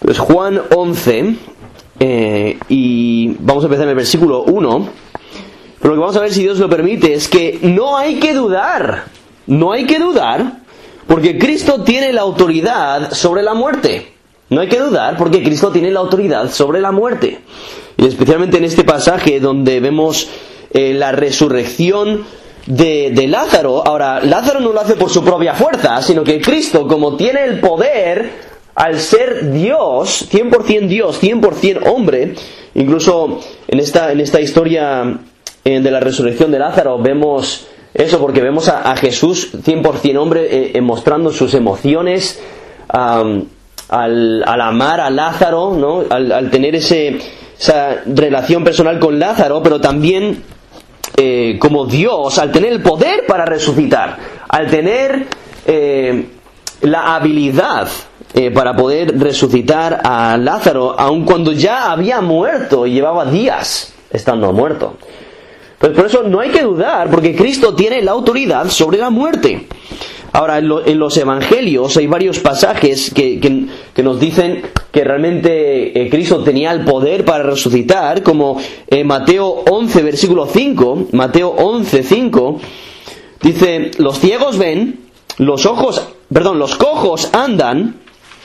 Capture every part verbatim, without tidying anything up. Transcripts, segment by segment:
Pues Juan once, eh, y vamos a empezar en el versículo uno. Pero lo que vamos a ver, si Dios lo permite, es que no hay que dudar, no hay que dudar, porque Cristo tiene la autoridad sobre la muerte. No hay que dudar, porque Cristo tiene la autoridad sobre la muerte. Y especialmente en este pasaje donde vemos eh, la resurrección de, de Lázaro. Ahora, Lázaro no lo hace por su propia fuerza, sino que Cristo, como tiene el poder, al ser Dios, cien por ciento Dios, cien por ciento hombre, incluso en esta, en esta historia eh, de la resurrección de Lázaro vemos eso, porque vemos a, a Jesús cien por ciento hombre eh, eh, mostrando sus emociones um, al, al amar a Lázaro, ¿no? al, al tener ese, esa relación personal con Lázaro, pero también eh, como Dios, al tener el poder para resucitar, al tener eh, la habilidad Eh, para poder resucitar a Lázaro, aun cuando ya había muerto y llevaba días estando muerto. Pues por eso no hay que dudar, porque Cristo tiene la autoridad sobre la muerte. Ahora, en, lo, en los evangelios hay varios pasajes que, que, que nos dicen que realmente eh, Cristo tenía el poder para resucitar, como eh, Mateo once, versículo cinco. Mateo once, cinco dice: los ciegos ven, los ojos, perdón, los cojos andan,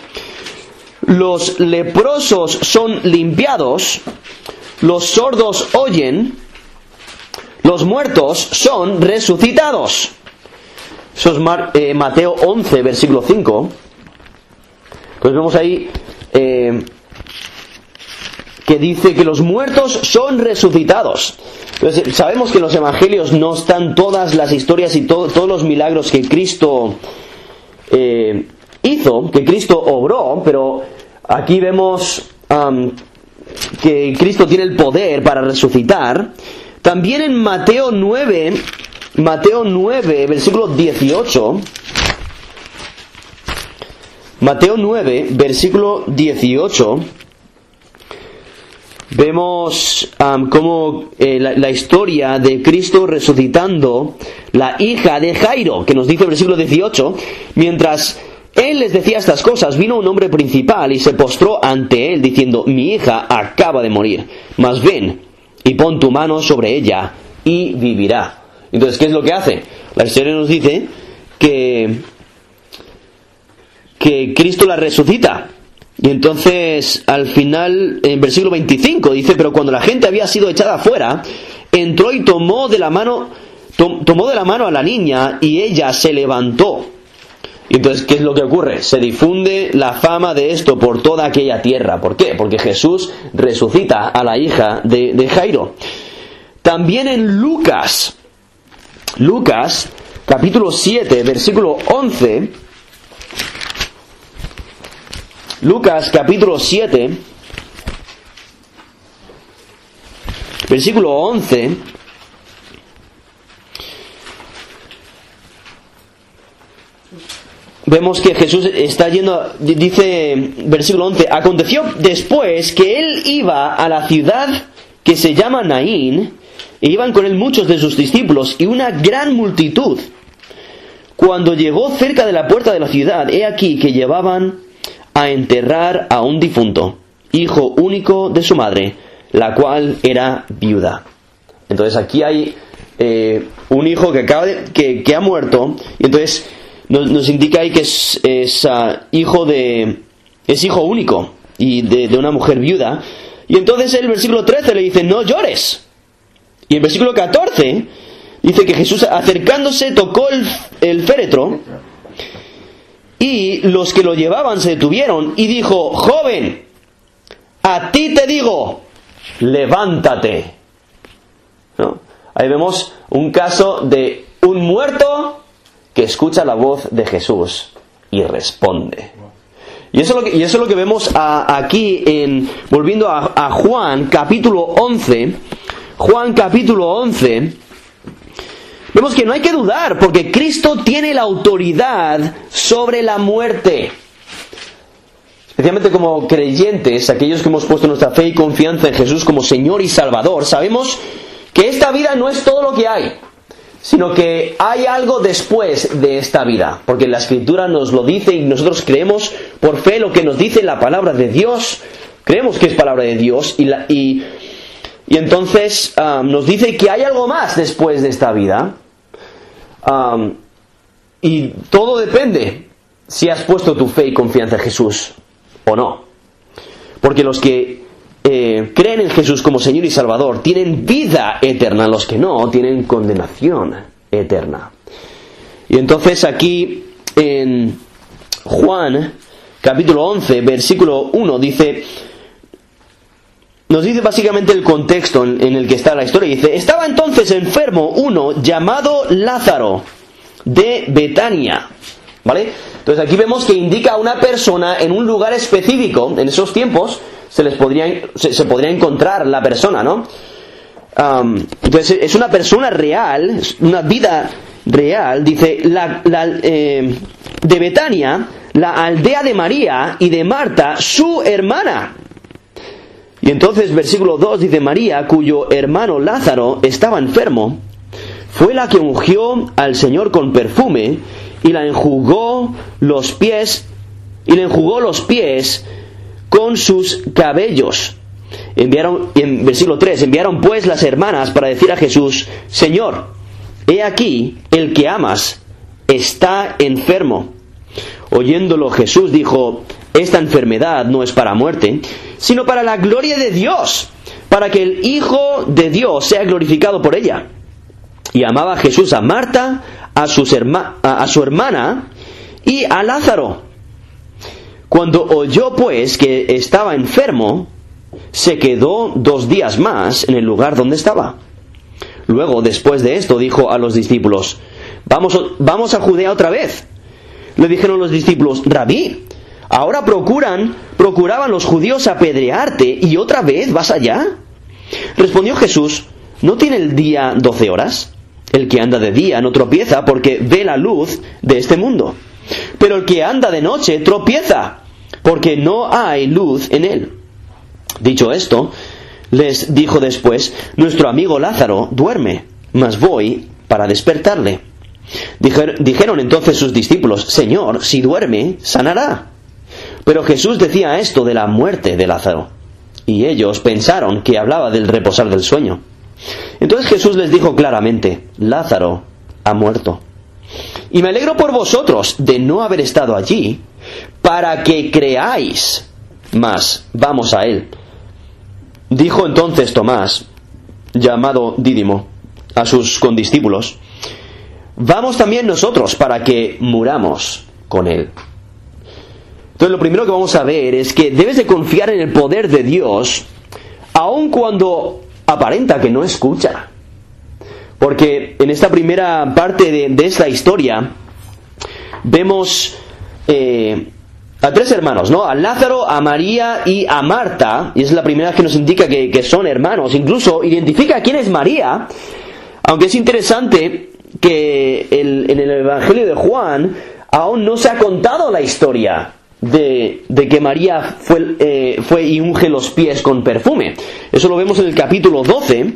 los leprosos son limpiados, los sordos oyen, los muertos son resucitados. Eso es Mar, eh, Mateo once, versículo cinco. Pues vemos ahí eh, que dice que los muertos son resucitados. Entonces, sabemos que en los evangelios no están todas las historias y to- todos los milagros que Cristo eh, hizo, que Cristo obró, pero aquí vemos um, que Cristo tiene el poder para resucitar. También en Mateo nueve, Mateo nueve, versículo dieciocho, Mateo nueve, versículo dieciocho, vemos um, como eh, la, la historia de Cristo resucitando la hija de Jairo, que nos dice el versículo dieciocho: mientras él les decía estas cosas, vino un hombre principal y se postró ante él, diciendo: mi hija acaba de morir, mas ven y pon tu mano sobre ella y vivirá. Entonces, ¿qué es lo que hace? La historia nos dice que, que Cristo la resucita. Y entonces, al final, en versículo veinticinco, dice: pero cuando la gente había sido echada afuera, entró y tomó de la mano, to- tomó de la mano a la niña, y ella se levantó. Y entonces, ¿qué es lo que ocurre? Se difunde la fama de esto por toda aquella tierra. ¿Por qué? Porque Jesús resucita a la hija de, de Jairo. También en Lucas, Lucas, capítulo siete, versículo once, Lucas, capítulo siete, versículo once, vemos que Jesús está yendo, dice versículo once: aconteció después que él iba a la ciudad que se llama Naín, e iban con él muchos de sus discípulos y una gran multitud. Cuando llegó cerca de la puerta de la ciudad, he aquí que llevaban a enterrar a un difunto, hijo único de su madre, la cual era viuda. Entonces aquí hay eh, un hijo que acaba de, que, que ha muerto, y entonces Nos, nos indica ahí que es, es uh, hijo de es hijo único y de, de una mujer viuda. Y entonces el versículo trece le dice: no llores. Y el versículo catorce dice que Jesús, acercándose, tocó el, el féretro, y los que lo llevaban se detuvieron, y dijo: joven, a ti te digo, levántate. ¿No? Ahí vemos un caso de un muerto que escucha la voz de Jesús y responde. Y eso es lo que, y eso es lo que vemos a, aquí en, volviendo a, a Juan capítulo once, Juan capítulo once, vemos que no hay que dudar, porque Cristo tiene la autoridad sobre la muerte. Especialmente como creyentes, aquellos que hemos puesto nuestra fe y confianza en Jesús como Señor y Salvador, sabemos que esta vida no es todo lo que hay. sino que hay algo después de esta vida, porque la Escritura nos lo dice y nosotros creemos por fe lo que nos dice la palabra de Dios, creemos que es palabra de Dios, y, la, y, y entonces um, nos dice que hay algo más después de esta vida, um, y todo depende si has puesto tu fe y confianza en Jesús o no, porque los que Eh, creen en Jesús como Señor y Salvador tienen vida eterna, los que no tienen condenación eterna. Y entonces aquí en Juan capítulo once versículo uno dice, nos dice básicamente el contexto en, en el que está la historia. Dice: estaba entonces enfermo uno llamado Lázaro de Betania, ¿vale? Entonces aquí vemos que indica a una persona en un lugar específico. En esos tiempos se les podría se, se podría encontrar la persona, ¿no? Um, entonces es una persona real, es una vida real. Dice la, la, eh, de Betania, la aldea de María y de Marta, su hermana. Y entonces versículo dos dice: María, cuyo hermano Lázaro estaba enfermo, fue la que ungió al Señor con perfume y la enjugó los pies y le enjugó los pies con sus cabellos. Enviaron, en versículo tres, enviaron pues las hermanas para decir a Jesús: Señor, he aquí, el que amas está enfermo. Oyéndolo Jesús dijo: esta enfermedad no es para muerte, sino para la gloria de Dios, para que el Hijo de Dios sea glorificado por ella. Y amaba Jesús a Marta, a, sus herma, a, a su hermana y a Lázaro. Cuando oyó pues que estaba enfermo, se quedó dos días más en el lugar donde estaba. Luego, después de esto, dijo a los discípulos: Vamos, vamos a Judea otra vez. Le dijeron los discípulos: Rabí, ahora procuran, procuraban los judíos apedrearte, ¿y otra vez vas allá? Respondió Jesús: ¿no tiene el día doce horas? El que anda de día no tropieza porque ve la luz de este mundo. Pero el que anda de noche tropieza, porque no hay luz en él. Dicho esto, les dijo después: nuestro amigo Lázaro duerme, mas voy para despertarle. Dijer, dijeron entonces sus discípulos: Señor, si duerme, sanará. Pero Jesús decía esto de la muerte de Lázaro, y ellos pensaron que hablaba del reposar del sueño. Entonces Jesús les dijo claramente: Lázaro ha muerto. Y me alegro por vosotros de no haber estado allí, para que creáis. Mas vamos a él. Dijo entonces Tomás, llamado Dídimo, a sus condiscípulos: vamos también nosotros para que muramos con él. Entonces lo primero que vamos a ver es que debes de confiar en el poder de Dios, aun cuando aparenta que no escucha. Porque en esta primera parte de, de esta historia vemos eh, a tres hermanos, ¿no? A Lázaro, a María y a Marta, y es la primera que nos indica que, que son hermanos. Incluso identifica quién es María, aunque es interesante que el, en el Evangelio de Juan aún no se ha contado la historia de, de que María fue, eh, fue y unge los pies con perfume. Eso lo vemos en el capítulo doce.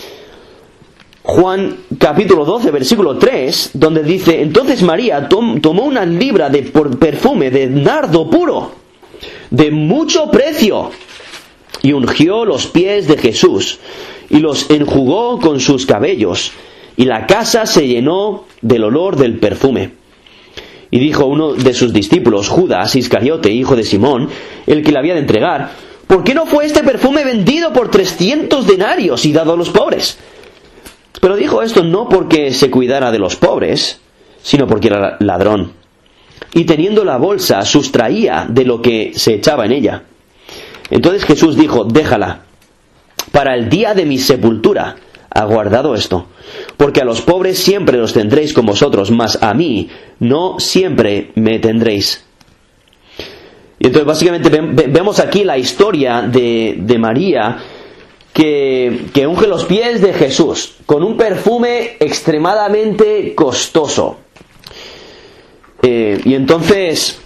Juan capítulo doce versículo tres, donde dice: entonces María tom, tomó una libra de perfume de nardo puro, de mucho precio, y ungió los pies de Jesús, y los enjugó con sus cabellos, y la casa se llenó del olor del perfume. Y dijo uno de sus discípulos, Judas Iscariote, hijo de Simón, el que le había de entregar: ¿por qué no fue este perfume vendido por trescientos denarios y dado a los pobres? Pero dijo esto no porque se cuidara de los pobres, sino porque era ladrón. Y teniendo la bolsa, sustraía de lo que se echaba en ella. Entonces Jesús dijo: déjala, para el día de mi sepultura ha guardado esto. Porque a los pobres siempre los tendréis con vosotros, mas a mí no siempre me tendréis. Y entonces básicamente vemos aquí la historia de, de María, Que, que unge los pies de Jesús con un perfume extremadamente costoso. Eh, y entonces,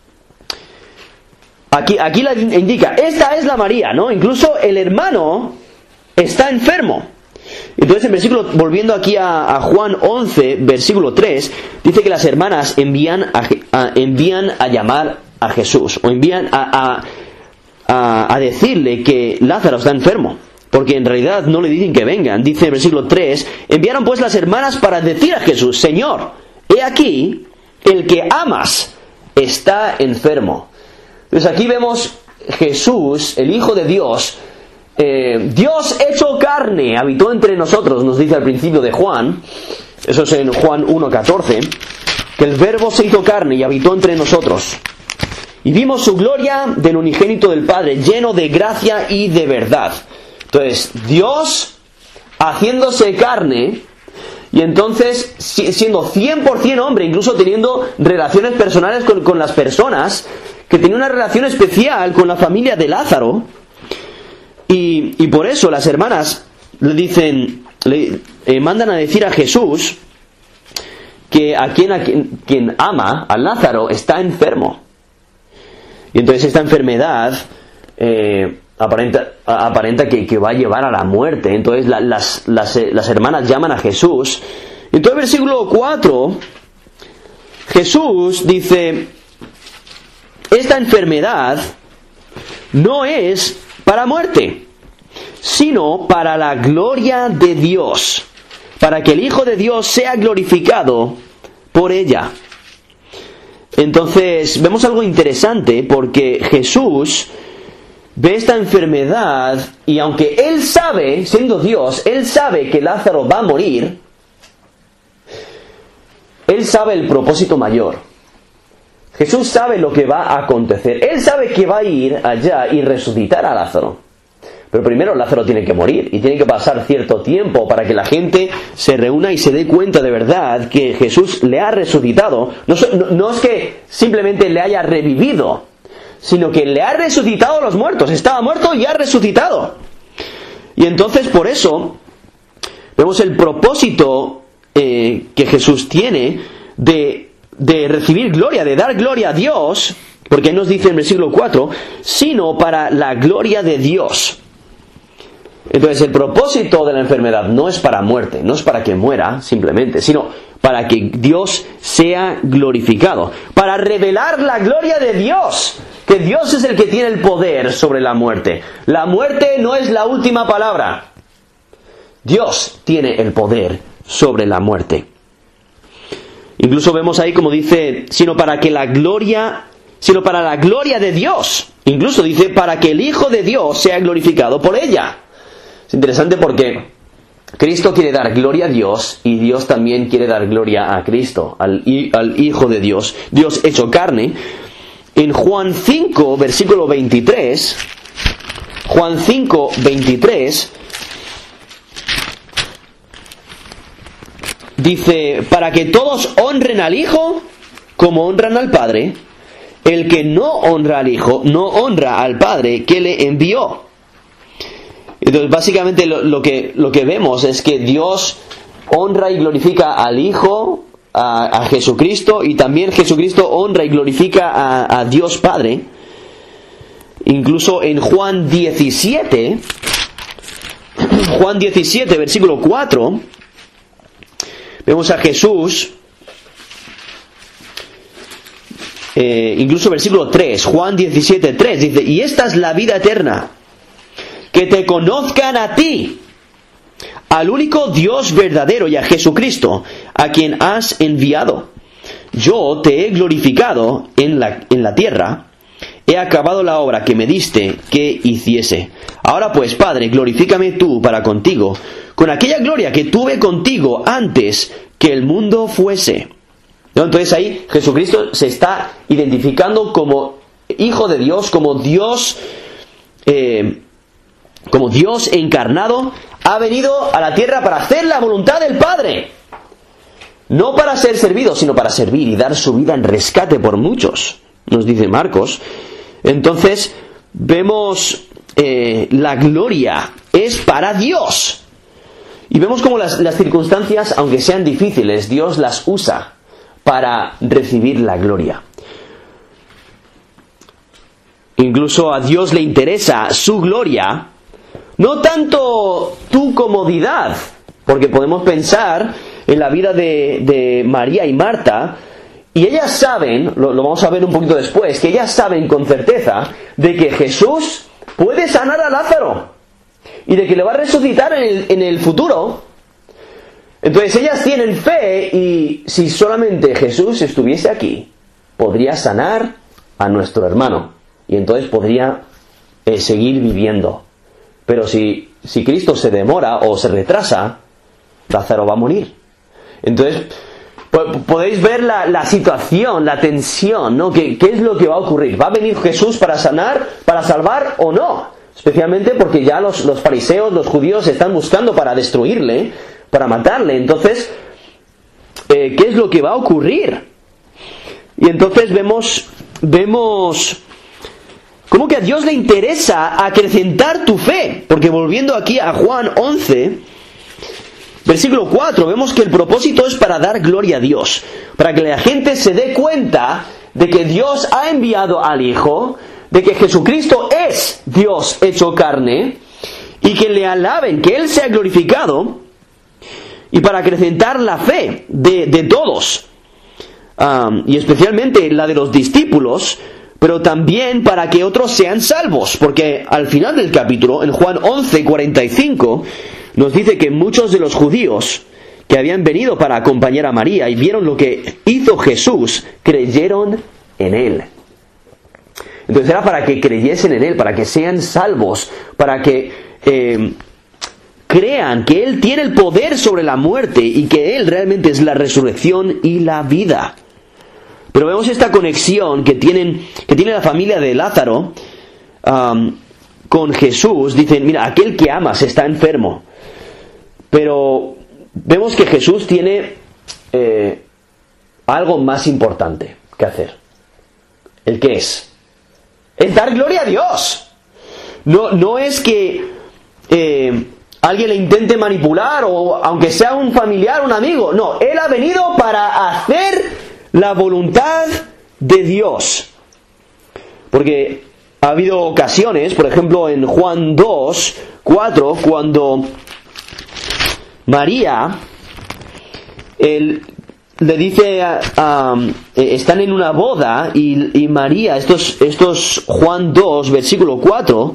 aquí, aquí la indica, esta es la María, ¿no? Incluso el hermano está enfermo. Entonces, en versículo, volviendo aquí a, a Juan once, versículo tres, dice que las hermanas envían a, a, envían a llamar a Jesús, o envían a, a, a, a decirle que Lázaro está enfermo, porque en realidad no le dicen que vengan. Dice el versículo tres, enviaron pues las hermanas para decir a Jesús, Señor, he aquí, el que amas está enfermo. Entonces aquí vemos Jesús, el Hijo de Dios, eh, Dios hecho carne, habitó entre nosotros, nos dice al principio de Juan, eso es en Juan uno catorce, que el Verbo se hizo carne y habitó entre nosotros. Y vimos su gloria del unigénito del Padre, lleno de gracia y de verdad. Entonces, Dios haciéndose carne, y entonces siendo cien por ciento hombre, incluso teniendo relaciones personales con, con las personas, que tenía una relación especial con la familia de Lázaro, y, y por eso las hermanas le dicen, le eh, mandan a decir a Jesús que a quien, a quien, quien ama, a Lázaro, está enfermo. Y entonces esta enfermedad eh, aparenta, aparenta que, que va a llevar a la muerte. Entonces la, las, las, las hermanas llaman a Jesús. Entonces versículo cuatro, Jesús dice, esta enfermedad no es para muerte, sino para la gloria de Dios, para que el Hijo de Dios sea glorificado por ella. Entonces vemos algo interesante, porque Jesús ve esta enfermedad y aunque Él sabe, siendo Dios, Él sabe que Lázaro va a morir, Él sabe el propósito mayor. Jesús sabe lo que va a acontecer. Él sabe que va a ir allá y resucitar a Lázaro. Pero primero Lázaro tiene que morir y tiene que pasar cierto tiempo para que la gente se reúna y se dé cuenta de verdad que Jesús le ha resucitado. No, no, no es que simplemente le haya revivido, sino que le ha resucitado a los muertos. Estaba muerto y ha resucitado. Y entonces por eso vemos el propósito eh, que Jesús tiene de, de recibir gloria, de dar gloria a Dios, porque nos dice en el versículo cuatro, sino para la gloria de Dios. Entonces el propósito de la enfermedad no es para muerte, no es para que muera simplemente, sino para que Dios sea glorificado, para revelar la gloria de Dios, que Dios es el que tiene el poder sobre la muerte. La muerte no es la última palabra. Dios tiene el poder sobre la muerte. Incluso vemos ahí como dice, sino para que la gloria, sino para la gloria de Dios. Incluso dice, para que el Hijo de Dios sea glorificado por ella. Es interesante porque Cristo quiere dar gloria a Dios y Dios también quiere dar gloria a Cristo, al, al Hijo de Dios, Dios hecho carne. En Juan cinco, versículo veintitrés, Juan cinco, veintitrés, dice, para que todos honren al Hijo como honran al Padre, el que no honra al Hijo no honra al Padre que le envió. Entonces básicamente lo, lo, que, lo que vemos es que Dios honra y glorifica al Hijo, a, a Jesucristo, y también Jesucristo honra y glorifica a, a Dios Padre. Incluso en Juan diecisiete, Juan diecisiete, versículo cuatro, vemos a Jesús, eh, incluso versículo tres, Juan diecisiete, tres, dice, y esta es la vida eterna, que te conozcan a ti, al único Dios verdadero, y a Jesucristo, a quien has enviado. Yo te he glorificado en la, en la tierra, he acabado la obra que me diste que hiciese. Ahora pues, Padre, glorifícame tú para contigo, con aquella gloria que tuve contigo antes que el mundo fuese. ¿No? Entonces ahí Jesucristo se está identificando como Hijo de Dios, como Dios, eh, como Dios encarnado, ha venido a la tierra para hacer la voluntad del Padre. No para ser servido, sino para servir y dar su vida en rescate por muchos, nos dice Marcos. Entonces vemos eh, la gloria es para Dios. Y vemos como las, las circunstancias, aunque sean difíciles, Dios las usa para recibir la gloria. Incluso a Dios le interesa su gloria, no tanto tu comodidad, porque podemos pensar en la vida de, de María y Marta, y ellas saben, lo, lo vamos a ver un poquito después, que ellas saben con certeza de que Jesús puede sanar a Lázaro y de que le va a resucitar en el, en el futuro. Entonces ellas tienen fe, y si solamente Jesús estuviese aquí, podría sanar a nuestro hermano y entonces podría eh, seguir viviendo. Pero si, si Cristo se demora o se retrasa, Lázaro va a morir. Entonces podéis ver la, la situación, la tensión, ¿no? ¿Qué, ¿Qué es lo que va a ocurrir? ¿Va a venir Jesús para sanar, para salvar o no? Especialmente porque ya los, los fariseos, los judíos están buscando para destruirle, para matarle. Entonces, eh, ¿qué es lo que va a ocurrir? Y entonces vemos, vemos cómo que a Dios le interesa acrecentar tu fe. Porque volviendo aquí a Juan once... versículo cuatro, vemos que el propósito es para dar gloria a Dios, para que la gente se dé cuenta de que Dios ha enviado al Hijo, de que Jesucristo es Dios hecho carne, y que le alaben, que Él sea glorificado, y para acrecentar la fe de, de todos, um, y especialmente la de los discípulos, pero también para que otros sean salvos, porque al final del capítulo, en Juan once, cuarenta y cinco, nos dice que muchos de los judíos que habían venido para acompañar a María y vieron lo que hizo Jesús, creyeron en Él. Entonces era para que creyesen en Él, para que sean salvos, para que eh, crean que Él tiene el poder sobre la muerte y que Él realmente es la resurrección y la vida. Pero vemos esta conexión que, tienen, que tiene la familia de Lázaro um, con Jesús. Dicen, mira, aquel que amas está enfermo. Pero vemos que Jesús tiene eh, algo más importante que hacer. ¿El qué es? Es dar gloria a Dios. No, no es que eh, alguien le intente manipular, o aunque sea un familiar, un amigo. No, Él ha venido para hacer la voluntad de Dios. Porque ha habido ocasiones, por ejemplo en Juan dos, cuatro, cuando María, él le dice, um, están en una boda, y, y María, estos, estos Juan dos, versículo cuatro,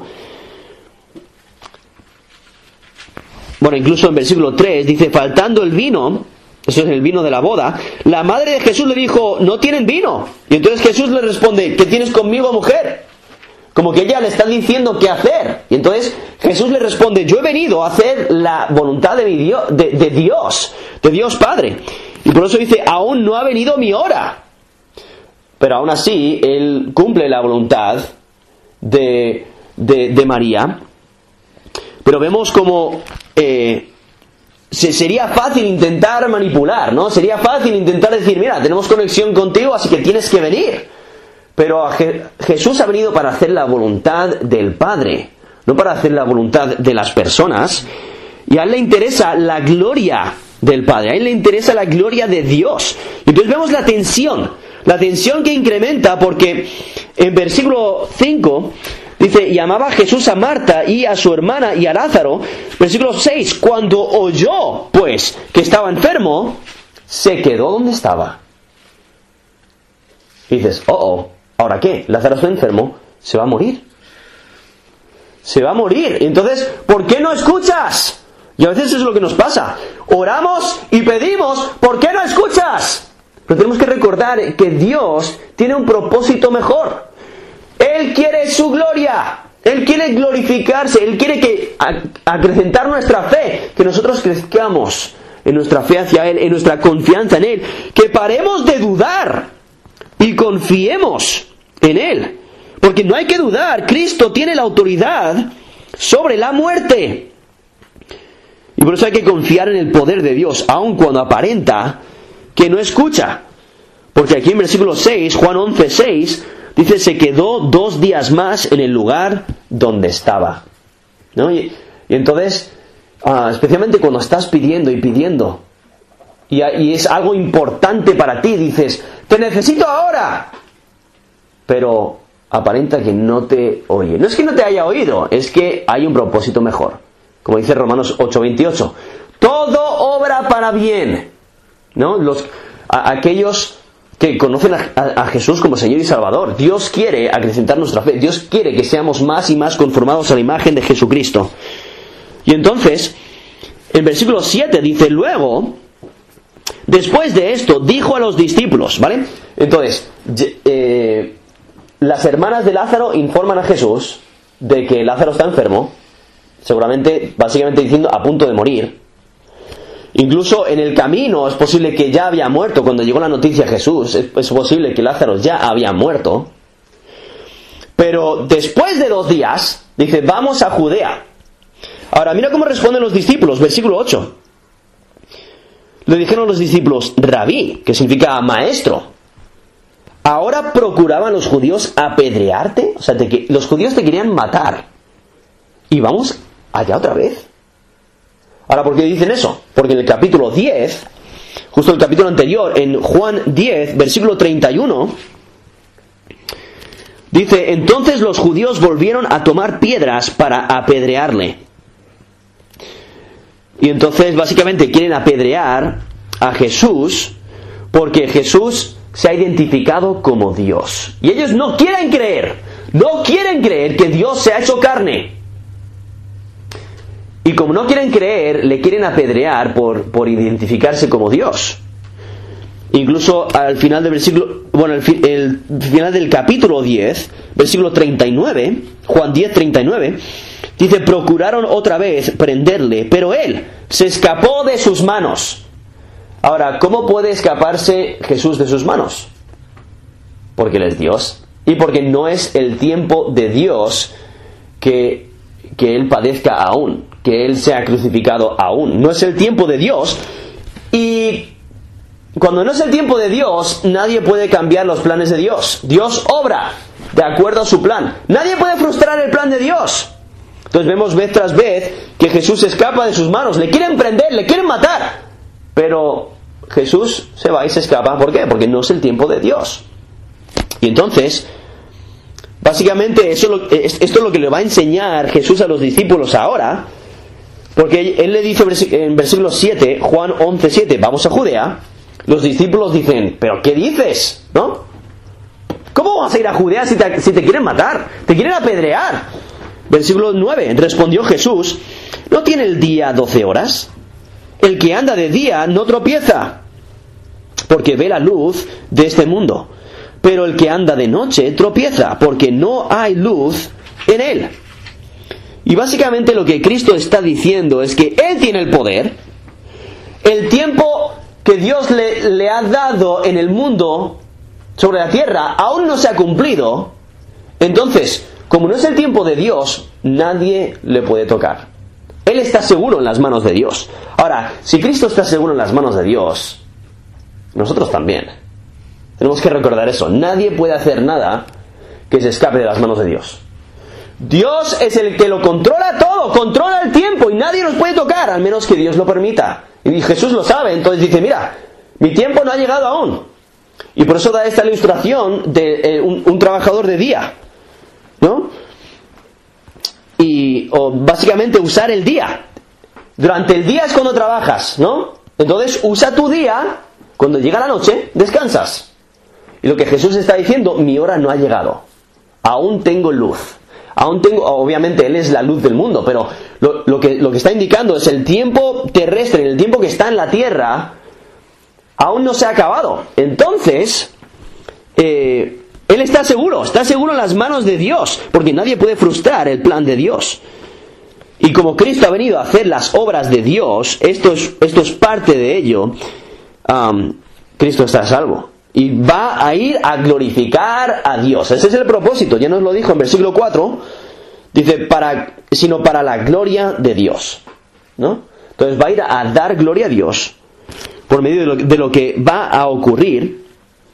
bueno, incluso en versículo tres, dice, faltando el vino, eso es el vino de la boda, la madre de Jesús le dijo, no tienen vino. Y entonces Jesús le responde, ¿qué tienes conmigo, mujer? Como que ella le está diciendo qué hacer. Y entonces Jesús le responde, yo he venido a hacer la voluntad de, mi Dios, de, de Dios, de Dios Padre. Y por eso dice, aún no ha venido mi hora. Pero aún así, Él cumple la voluntad de, de, de María. Pero vemos como eh, se, sería fácil intentar manipular, ¿no? Sería fácil intentar decir, mira, tenemos conexión contigo, así que tienes que venir. Pero Je- Jesús ha venido para hacer la voluntad del Padre, no para hacer la voluntad de las personas. Y a Él le interesa la gloria del Padre, a Él le interesa la gloria de Dios. Y entonces vemos la tensión, la tensión que incrementa, porque en versículo cinco dice, y amaba Jesús a Marta y a su hermana y a Lázaro. Versículo seis, cuando oyó pues que estaba enfermo, se quedó donde estaba. Y dices, oh, oh, ¿ahora qué? Lázaro está enfermo, se va a morir. Se va a morir. Entonces, ¿por qué no escuchas? Y a veces es lo que nos pasa. Oramos y pedimos, ¿por qué no escuchas? Pero tenemos que recordar que Dios tiene un propósito mejor. Él quiere su gloria. Él quiere glorificarse. Él quiere que acrecentar nuestra fe, que nosotros crezcamos en nuestra fe hacia Él, en nuestra confianza en Él, que paremos de dudar y confiemos en Él. Porque no hay que dudar, Cristo tiene la autoridad sobre la muerte. Y por eso hay que confiar en el poder de Dios, aun cuando aparenta que no escucha. Porque aquí en versículo seis, Juan once, seis, dice, se quedó dos días más en el lugar donde estaba. ¿No? Y, y entonces, uh, especialmente cuando estás pidiendo y pidiendo, y, y es algo importante para ti, dices, te necesito ahora. Pero aparenta que no te oye. No es que no te haya oído, es que hay un propósito mejor. Como dice Romanos ocho, veintiocho. Todo obra para bien, ¿no? Los, a, aquellos que conocen a, a, a Jesús como Señor y Salvador. Dios quiere acrecentar nuestra fe. Dios quiere que seamos más y más conformados a la imagen de Jesucristo. Y entonces, el versículo siete dice, luego, después de esto, dijo a los discípulos, ¿vale? Entonces, eh, las hermanas de Lázaro informan a Jesús de que Lázaro está enfermo, seguramente, básicamente diciendo, a punto de morir. Incluso en el camino es posible que ya había muerto cuando llegó la noticia a Jesús. Es, es posible que Lázaro ya había muerto. Pero después de dos días, dice, vamos a Judea. Ahora, mira cómo responden los discípulos, versículo ocho. Le dijeron los discípulos, Rabí, que significa maestro, ¿ahora procuraban los judíos apedrearte? O sea, te, los judíos te querían matar. ¿Y vamos allá otra vez? Ahora, ¿por qué dicen eso? Porque en el capítulo diez, justo el capítulo anterior, en Juan diez, versículo treinta y uno, dice, entonces los judíos volvieron a tomar piedras para apedrearle. Y entonces básicamente quieren apedrear a Jesús porque Jesús se ha identificado como Dios. Y ellos no quieren creer, no quieren creer que Dios se ha hecho carne. Y como no quieren creer, le quieren apedrear por, por identificarse como Dios. Incluso al final del versículo, bueno, el, fi, el final del capítulo diez, versículo treinta y nueve, Juan diez, treinta y nueve, dice, procuraron otra vez prenderle, pero él se escapó de sus manos. Ahora, ¿cómo puede escaparse Jesús de sus manos? Porque él es Dios. Y porque no es el tiempo de Dios que, que él padezca aún, que él sea crucificado aún. No es el tiempo de Dios. Y cuando no es el tiempo de Dios, nadie puede cambiar los planes de Dios. Dios obra de acuerdo a su plan. Nadie puede frustrar el plan de Dios. Entonces vemos vez tras vez que Jesús se escapa de sus manos. Le quieren prender, le quieren matar. Pero Jesús se va y se escapa. ¿Por qué? Porque no es el tiempo de Dios. Y entonces, básicamente eso, esto es lo que le va a enseñar Jesús a los discípulos ahora. Porque él le dice en versículo siete, Juan once, siete, vamos a Judea. Los discípulos dicen, ¿pero qué dices? ¿No? ¿Cómo vas a ir a Judea si te, si te quieren matar? Te quieren apedrear. Versículo nueve, respondió Jesús, ¿no tiene el día doce horas? El que anda de día no tropieza, porque ve la luz de este mundo. Pero el que anda de noche tropieza, porque no hay luz en él. Y básicamente lo que Cristo está diciendo es que Él tiene el poder. El tiempo que Dios le, le ha dado en el mundo, sobre la tierra, aún no se ha cumplido. Entonces, como no es el tiempo de Dios, nadie le puede tocar. Él está seguro en las manos de Dios. Ahora, si Cristo está seguro en las manos de Dios, nosotros también. Tenemos que recordar eso. Nadie puede hacer nada que se escape de las manos de Dios. Dios es el que lo controla todo, controla el tiempo y nadie nos puede tocar, al menos que Dios lo permita. Y Jesús lo sabe, entonces dice, mira, mi tiempo no ha llegado aún. Y por eso da esta ilustración de eh, un, un trabajador de día, ¿no? Y o básicamente usar el día. Durante el día es cuando trabajas, ¿no? Entonces usa tu día, cuando llega la noche, descansas. Y lo que Jesús está diciendo, mi hora no ha llegado. Aún tengo luz. Aún tengo, obviamente Él es la luz del mundo, pero lo, lo, que, lo que está indicando es el tiempo terrestre, el tiempo que está en la tierra, aún no se ha acabado. Entonces, eh, Él está seguro, está seguro en las manos de Dios, porque nadie puede frustrar el plan de Dios. Y como Cristo ha venido a hacer las obras de Dios, esto es, esto es parte de ello, um, Cristo está a salvo. Y va a ir a glorificar a Dios. Ese es el propósito. Ya nos lo dijo en versículo cuatro. Dice, para, sino para la gloria de Dios, ¿no? Entonces va a ir a dar gloria a Dios por medio de lo, de lo que va a ocurrir.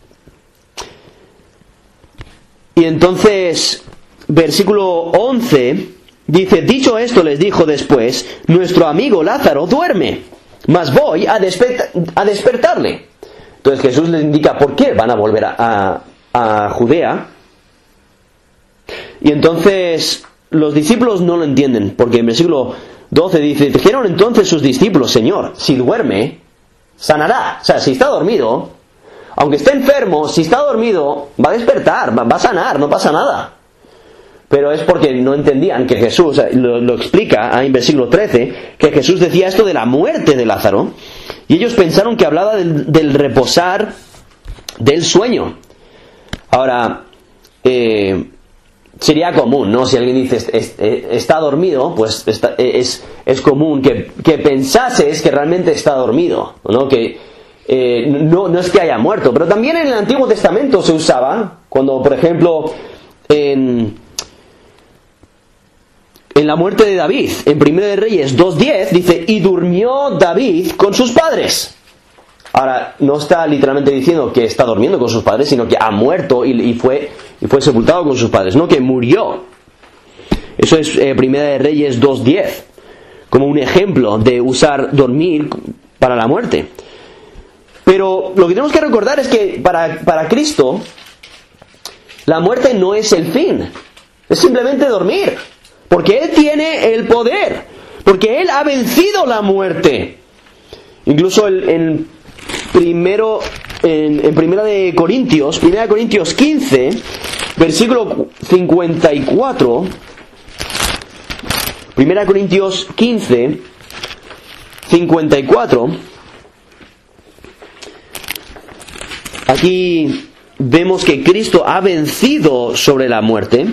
Y entonces, versículo once, dice, dicho esto les dijo después, nuestro amigo Lázaro duerme, mas voy a, desper- a despertarle. Entonces Jesús les indica por qué van a volver a, a, a Judea. Y entonces los discípulos no lo entienden, porque en versículo doce dice, dijeron entonces sus discípulos, Señor, si duerme, sanará. O sea, si está dormido, aunque esté enfermo, si está dormido, va a despertar, va, va a sanar, no pasa nada. Pero es porque no entendían que Jesús, lo, lo explica ahí en versículo trece, que Jesús decía esto de la muerte de Lázaro, y ellos pensaron que hablaba del, del reposar del sueño. Ahora, eh, sería común, ¿no? Si alguien dice es, es, está dormido, pues está, es, es común que, que pensases que realmente está dormido, ¿no? Que eh, no, no es que haya muerto. Pero también en el Antiguo Testamento se usaba, cuando por ejemplo en, en la muerte de David, en Primera de Reyes dos diez, dice, y durmió David con sus padres. Ahora, no está literalmente diciendo que está durmiendo con sus padres, sino que ha muerto y, y, fue, y fue sepultado con sus padres, no que murió. Eso es eh, Primera de Reyes dos diez, como un ejemplo de usar dormir para la muerte. Pero lo que tenemos que recordar es que para, para Cristo, la muerte no es el fin, es simplemente dormir, porque Él tiene el poder, porque Él ha vencido la muerte. Incluso el, en primero en, en primera de Corintios, primera de Corintios quince, versículo cincuenta y cuatro, primera de Corintios quince, cincuenta y cuatro, aquí vemos que Cristo ha vencido sobre la muerte.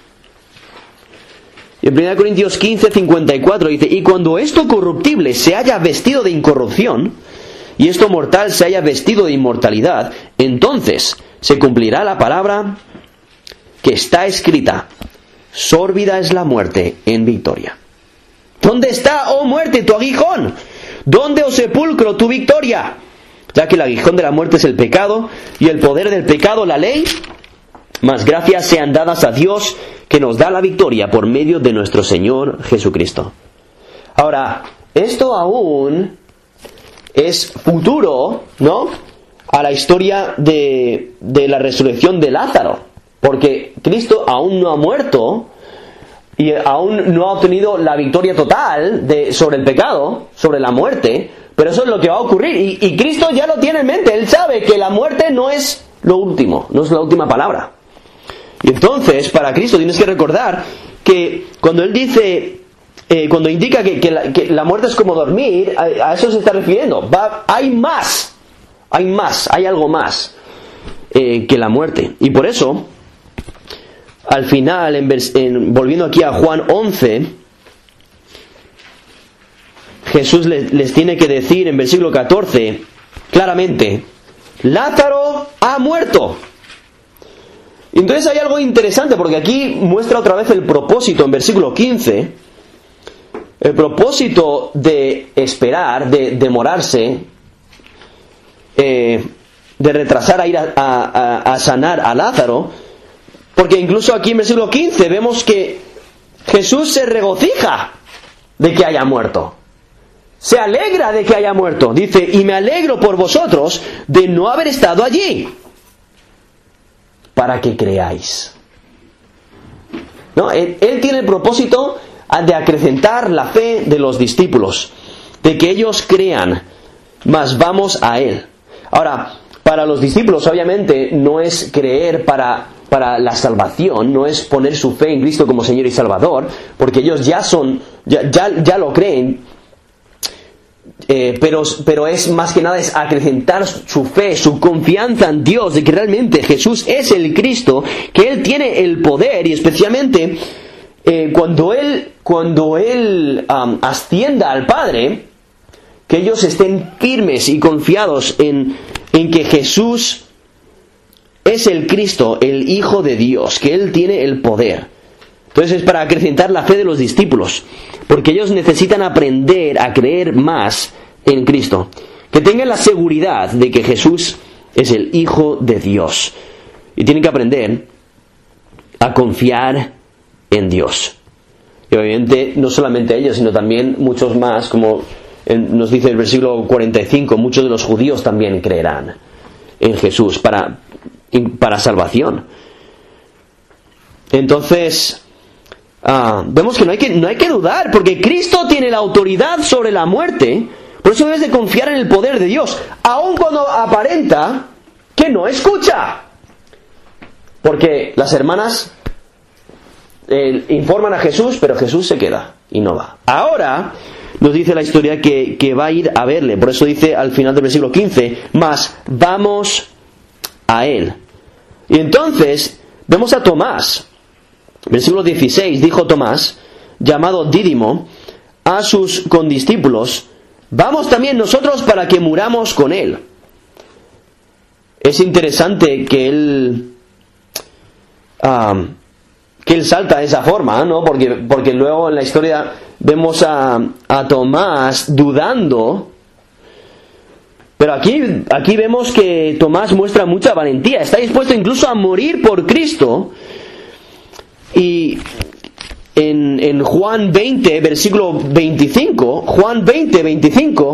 Y en primera de Corintios quince, cincuenta y cuatro dice, y cuando esto corruptible se haya vestido de incorrupción, y esto mortal se haya vestido de inmortalidad, entonces se cumplirá la palabra que está escrita, sórbida es la muerte en victoria. ¿Dónde está, oh muerte, tu aguijón? ¿Dónde, oh sepulcro, tu victoria? Ya que el aguijón de la muerte es el pecado, y el poder del pecado la ley, mas gracias sean dadas a Dios, que nos da la victoria por medio de nuestro Señor Jesucristo. Ahora, esto aún es futuro, ¿no?, a la historia de, de la resurrección de Lázaro, porque Cristo aún no ha muerto y aún no ha obtenido la victoria total de, sobre el pecado, sobre la muerte, pero eso es lo que va a ocurrir, y, y Cristo ya lo tiene en mente. Él sabe que la muerte no es lo último, no es la última palabra. Y entonces, para Cristo tienes que recordar que cuando Él dice, eh, cuando indica que, que, la, que la muerte es como dormir, a, a eso se está refiriendo. Va, hay más, hay más, hay algo más eh, que la muerte. Y por eso, al final, en vers- en, volviendo aquí a Juan once, Jesús les, les tiene que decir en versículo catorce, claramente, Lázaro ha muerto. Entonces hay algo interesante, porque aquí muestra otra vez el propósito en versículo quince, el propósito de esperar, de demorarse, eh, de retrasar a ir a, a, a sanar a Lázaro, porque incluso aquí en versículo quince vemos que Jesús se regocija de que haya muerto, se alegra de que haya muerto, dice, y me alegro por vosotros de no haber estado allí, para que creáis. ¿No? Él, él tiene el propósito de acrecentar la fe de los discípulos, de que ellos crean, mas vamos a Él. Ahora, para los discípulos obviamente no es creer para, para la salvación, no es poner su fe en Cristo como Señor y Salvador, porque ellos ya son, ya, ya, ya lo creen. Eh, pero, pero es más que nada es acrecentar su fe, su confianza en Dios, de que realmente Jesús es el Cristo, que Él tiene el poder, y especialmente eh, cuando Él, cuando él um, ascienda al Padre, que ellos estén firmes y confiados en, en que Jesús es el Cristo, el Hijo de Dios, que Él tiene el poder. Entonces es para acrecentar la fe de los discípulos, porque ellos necesitan aprender a creer más en Cristo, que tengan la seguridad de que Jesús es el Hijo de Dios, y tienen que aprender a confiar en Dios. Y obviamente no solamente ellos, sino también muchos más, como nos dice el versículo cuarenta y cinco, muchos de los judíos también creerán en Jesús para, para salvación. Entonces Ah, vemos que no hay que no hay que dudar, porque Cristo tiene la autoridad sobre la muerte, Por eso debes de confiar en el poder de Dios, aun cuando aparenta que no escucha. Porque las hermanas eh, informan a Jesús, pero Jesús se queda y no va. Ahora nos dice la historia que, que va a ir a verle. Por eso dice al final del versículo quince, mas vamos a él. Y entonces vemos a Tomás. Versículo dieciséis, dijo Tomás, llamado Dídimo, a sus condiscípulos, vamos también nosotros para que muramos con él. Es interesante que él uh, que él salta de esa forma, ¿no? Porque, porque luego en la historia vemos a, a Tomás dudando. Pero aquí, aquí vemos que Tomás muestra mucha valentía. Está dispuesto incluso a morir por Cristo. Y en, en Juan veinte, versículo veinticinco, Juan veinte, veinticinco,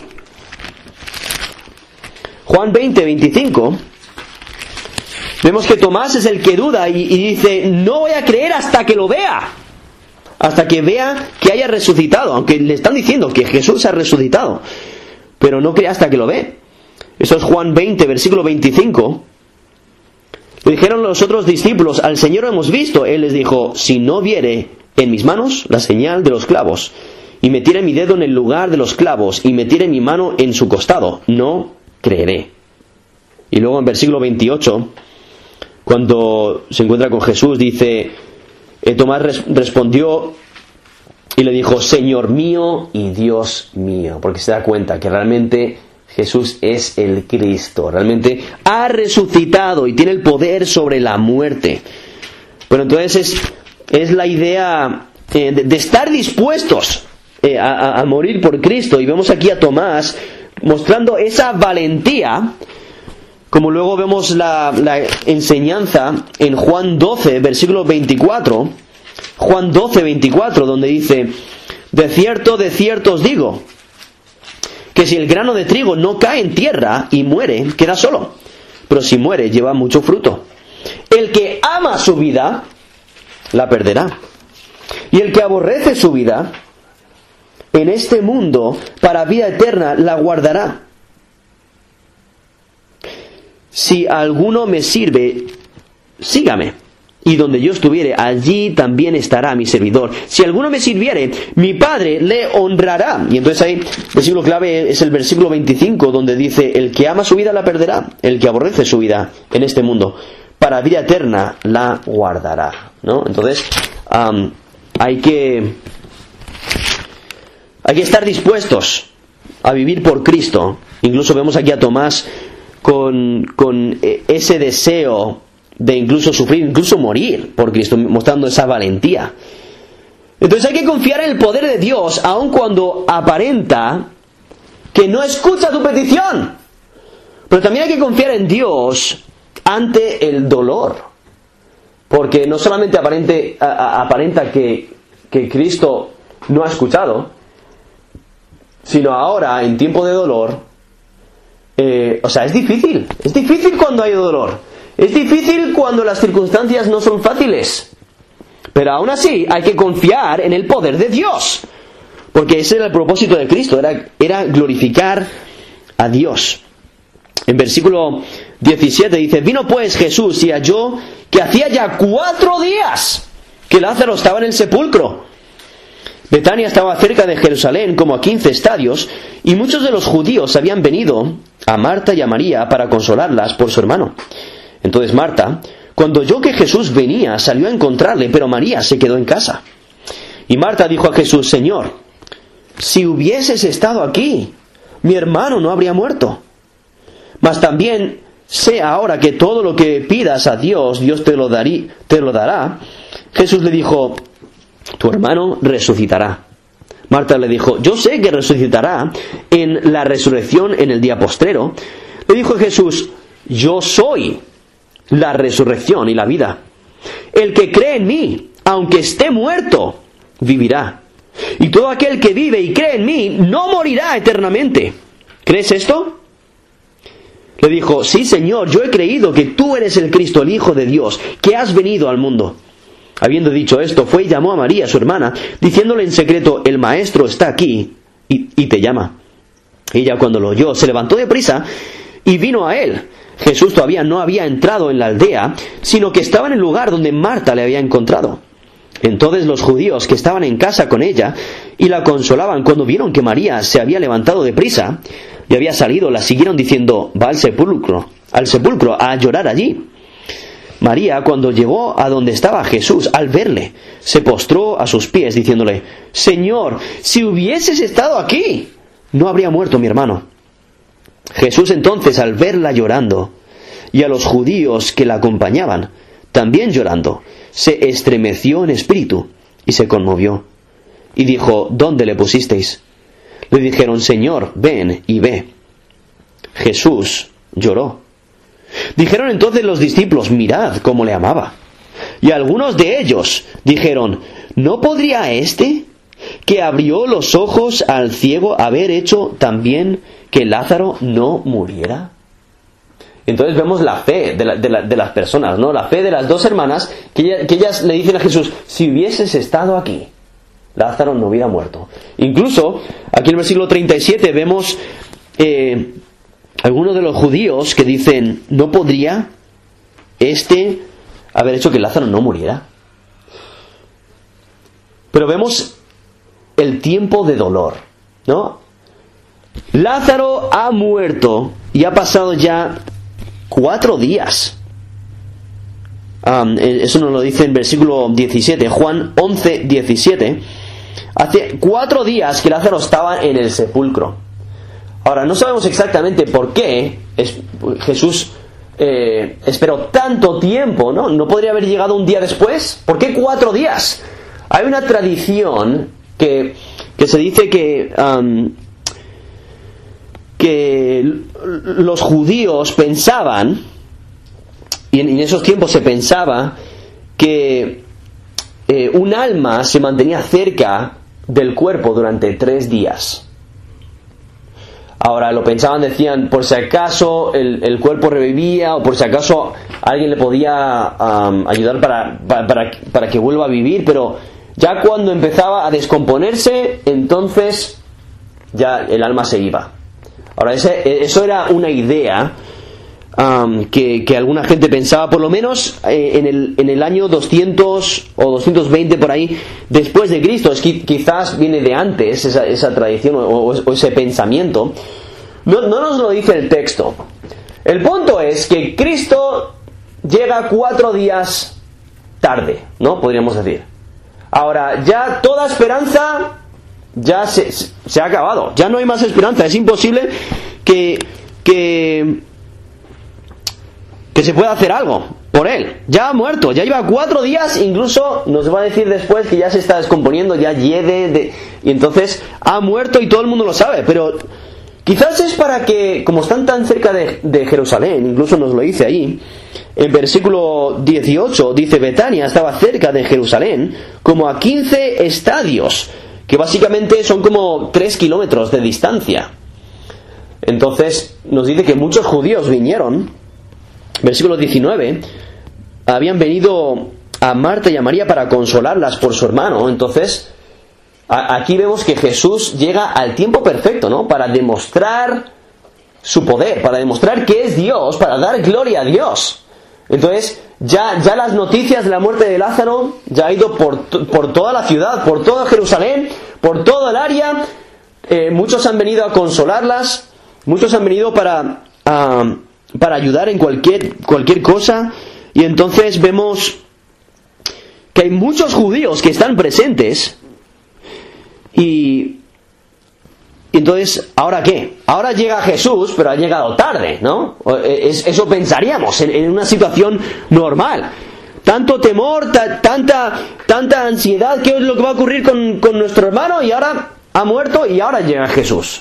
Juan veinte, veinticinco, vemos que Tomás es el que duda y, y dice, no voy a creer hasta que lo vea, hasta que vea que haya resucitado, aunque le están diciendo que Jesús ha resucitado, pero no cree hasta que lo ve. Eso es Juan veinte, versículo veinticinco. Le dijeron los otros discípulos, al Señor lo hemos visto. Él les dijo, si no viere en mis manos la señal de los clavos, y metiere mi dedo en el lugar de los clavos, y metiere mi mano en su costado, no creeré. Y luego en versículo veintiocho, cuando se encuentra con Jesús, dice, eh, Tomás res- respondió y le dijo, Señor mío y Dios mío, porque se da cuenta que realmente Jesús es el Cristo, realmente ha resucitado y tiene el poder sobre la muerte. Pero entonces es, es la idea eh, de, de estar dispuestos eh, a, a morir por Cristo. Y vemos aquí a Tomás mostrando esa valentía, como luego vemos la, la enseñanza en Juan doce, versículo veinticuatro, Juan doce, veinticuatro, donde dice, de cierto, de cierto os digo, que si el grano de trigo no cae en tierra y muere, queda solo, pero si muere, lleva mucho fruto. El que ama su vida, la perderá. Y el que aborrece su vida, en este mundo, para vida eterna, la guardará. Si alguno me sirve, sígame. Y donde yo estuviere, allí también estará mi servidor. Si alguno me sirviere, mi Padre le honrará. Y entonces ahí, el versículo clave es el versículo veinticinco, donde dice, el que ama su vida la perderá, el que aborrece su vida en este mundo, para vida eterna la guardará, ¿no? Entonces, um, hay que hay que estar dispuestos a vivir por Cristo. Incluso vemos aquí a Tomás con, con ese deseo de incluso sufrir, incluso morir por Cristo, mostrando esa valentía. Entonces hay que confiar en el poder de Dios, aun cuando aparenta que no escucha tu petición. Pero también hay que confiar en Dios ante el dolor, porque no solamente aparente, a, a, aparenta que, que Cristo no ha escuchado, sino ahora, en tiempo de dolor, eh, o sea, es difícil, es difícil cuando hay dolor. Es difícil cuando las circunstancias no son fáciles. Pero aún así hay que confiar en el poder de Dios. Porque ese era el propósito de Cristo, era, era glorificar a Dios. En versículo diecisiete dice, vino pues Jesús y halló que hacía ya cuatro días que Lázaro estaba en el sepulcro. Betania estaba cerca de Jerusalén, como a quince estadios, y muchos de los judíos habían venido a Marta y a María para consolarlas por su hermano. Entonces Marta, cuando oyó que Jesús venía, salió a encontrarle, pero María se quedó en casa. Y Marta dijo a Jesús, Señor, si hubieses estado aquí, mi hermano no habría muerto. Mas también sé ahora que todo lo que pidas a Dios, Dios te lo, darí, te lo dará. Jesús le dijo, tu hermano resucitará. Marta le dijo, yo sé que resucitará en la resurrección en el día postrero. Le dijo Jesús, yo soy la resurrección y la vida. El que cree en mí, aunque esté muerto, vivirá. Y todo aquel que vive y cree en mí, no morirá eternamente. ¿Crees esto? Le dijo, sí, Señor, yo he creído que tú eres el Cristo, el Hijo de Dios, que has venido al mundo. Habiendo dicho esto, fue y llamó a María, su hermana, diciéndole en secreto, el Maestro está aquí y, y te llama. Ella, cuando lo oyó, se levantó deprisa y vino a él. Jesús todavía no había entrado en la aldea, sino que estaba en el lugar donde Marta le había encontrado. Entonces los judíos que estaban en casa con ella y la consolaban, cuando vieron que María se había levantado deprisa y había salido, la siguieron diciendo: va al sepulcro, al sepulcro a llorar allí. María, cuando llegó a donde estaba Jesús, al verle, se postró a sus pies, diciéndole: Señor, si hubieses estado aquí, no habría muerto mi hermano. Jesús entonces, al verla llorando, y a los judíos que la acompañaban, también llorando, se estremeció en espíritu y se conmovió. Y dijo: ¿dónde le pusisteis? Le dijeron: Señor, ven y ve. Jesús lloró. Dijeron entonces los discípulos: mirad cómo le amaba. Y algunos de ellos dijeron: ¿no podría éste, que abrió los ojos al ciego, haber hecho también que Lázaro no muriera? Entonces vemos la fe de, la, de, la, de las personas, ¿no? La fe de las dos hermanas, que, ella, que ellas le dicen a Jesús: si hubieses estado aquí, Lázaro no hubiera muerto. Incluso, aquí en el versículo treinta y siete vemos eh, algunos de los judíos que dicen: ¿no podría este haber hecho que Lázaro no muriera? Pero vemos el tiempo de dolor, ¿no? Lázaro ha muerto y ha pasado ya cuatro días. Um, eso nos lo dice en versículo diecisiete, Juan once, diecisiete. Hace cuatro días que Lázaro estaba en el sepulcro. Ahora, no sabemos exactamente por qué es, Jesús eh, esperó tanto tiempo, ¿no? ¿No podría haber llegado un día después? ¿Por qué cuatro días? Hay una tradición que, que se dice que... Um, que los judíos pensaban, y en, en esos tiempos se pensaba, que eh, un alma se mantenía cerca del cuerpo durante tres días. Ahora lo pensaban, decían, por si acaso el, el cuerpo revivía, o por si acaso alguien le podía um, ayudar para, para, para, para que vuelva a vivir, pero ya cuando empezaba a descomponerse, entonces ya el alma se iba. Ahora, ese, eso era una idea um, que, que alguna gente pensaba, por lo menos eh, en, el, en el año doscientos o doscientos veinte por ahí, después de Cristo. Es que quizás viene de antes esa, esa tradición o, o ese pensamiento. No, no nos lo dice el texto. El punto es que Cristo llega cuatro días tarde, ¿no? Podríamos decir. Ahora, ya toda esperanza... ya se, se ha acabado, ya no hay más esperanza, es imposible que, que que se pueda hacer algo por él, ya ha muerto, ya lleva cuatro días, incluso nos va a decir después que ya se está descomponiendo, ya hiede, de, y entonces ha muerto y todo el mundo lo sabe, pero quizás es para que, como están tan cerca de, de Jerusalén, incluso nos lo dice ahí, en versículo dieciocho, dice: Betania estaba cerca de Jerusalén, como a quince estadios, que básicamente son como tres kilómetros de distancia. Entonces nos dice que muchos judíos vinieron, versículo diecinueve, habían venido a Marta y a María para consolarlas por su hermano. Entonces a- aquí vemos que Jesús llega al tiempo perfecto, ¿no? Para demostrar su poder, para demostrar que es Dios, para dar gloria a Dios. Entonces ya, ya las noticias de la muerte de Lázaro ya ha ido por, por toda la ciudad, por toda Jerusalén, por todo el área. Eh, muchos han venido a consolarlas, muchos han venido para, uh, para ayudar en cualquier, cualquier cosa. Y entonces vemos que hay muchos judíos que están presentes. Y entonces, ¿ahora qué? Ahora llega Jesús, pero ha llegado tarde, ¿no? Es, eso pensaríamos en, en una situación normal. Tanto temor, ta, tanta, tanta ansiedad, ¿qué es lo que va a ocurrir con, con nuestro hermano? Y ahora ha muerto y ahora llega Jesús.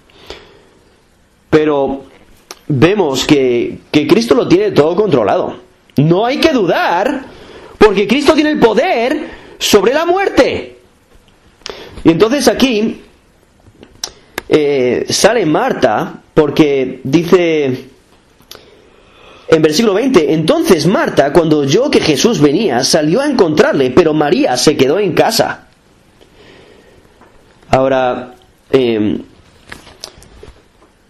Pero vemos que, que Cristo lo tiene todo controlado. No hay que dudar, porque Cristo tiene el poder sobre la muerte. Y entonces aquí eh, sale Marta, porque dice en versículo veinte: entonces Marta, cuando oyó que Jesús venía, salió a encontrarle, pero María se quedó en casa. Ahora, eh,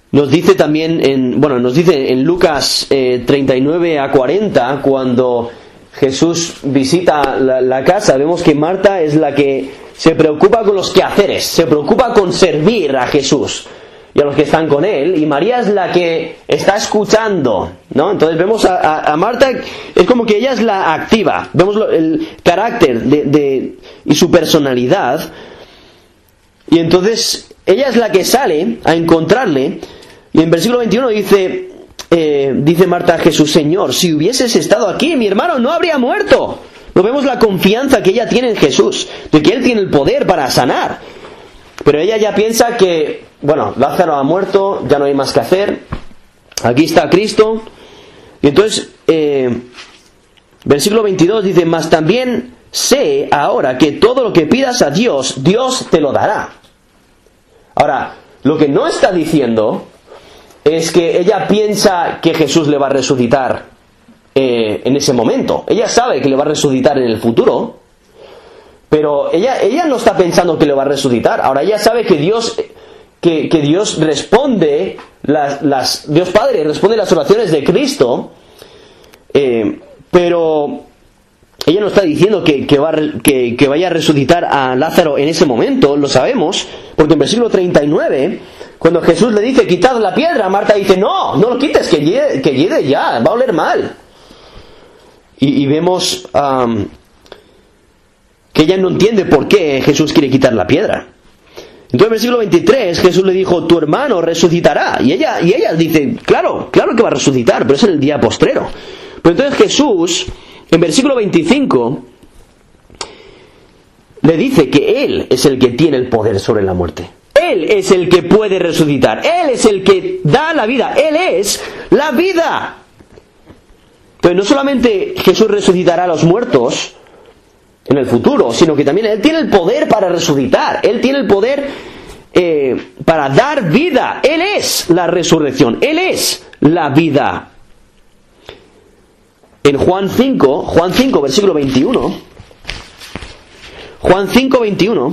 Nos dice también, en, bueno, nos dice en Lucas eh, treinta y nueve a cuarenta, cuando Jesús visita la, la casa, vemos que Marta es la que se preocupa con los quehaceres, se preocupa con servir a Jesús y a los que están con él, y María es la que está escuchando, ¿no? Entonces vemos a, a, a Marta, es como que ella es la activa, vemos lo, el carácter de, de, y su personalidad, y entonces ella es la que sale a encontrarle, y en versículo veintiuno dice, eh, dice Marta a Jesús: Señor, si hubieses estado aquí, mi hermano no habría muerto. No vemos la confianza que ella tiene en Jesús, de que Él tiene el poder para sanar. Pero ella ya piensa que, bueno, Lázaro ha muerto, ya no hay más que hacer, aquí está Cristo. Y entonces, eh, versículo veintidós dice: Mas también sé ahora que todo lo que pidas a Dios, Dios te lo dará. Ahora, lo que no está diciendo es que ella piensa que Jesús le va a resucitar eh, en ese momento. Ella sabe que le va a resucitar en el futuro, pero ella, ella no está pensando que le va a resucitar. Ahora ella sabe que Dios, que, que Dios responde, las, las, Dios Padre responde las oraciones de Cristo, eh, pero ella no está diciendo que, que, va, que, que vaya a resucitar a Lázaro en ese momento. Lo sabemos, porque en versículo treinta y nueve, cuando Jesús le dice: quitad la piedra, Marta dice: no, no lo quites, que llegue, que llegue ya, va a oler mal. Y, y vemos um, que ella no entiende por qué Jesús quiere quitar la piedra. Entonces en versículo veintitrés Jesús le dijo: tu hermano resucitará. Y ella, y ella dice: claro, claro que va a resucitar, pero es en el día postrero. Pero entonces Jesús, en versículo veinticinco, le dice que Él es el que tiene el poder sobre la muerte. Él es el que puede resucitar. Él es el que da la vida. Él es la vida. Entonces no solamente Jesús resucitará a los muertos en el futuro, sino que también Él tiene el poder para resucitar. Él tiene el poder eh, para dar vida. Él es la resurrección. Él es la vida. En Juan cinco, Juan cinco, versículo veintiuno, Juan cinco, veintiuno,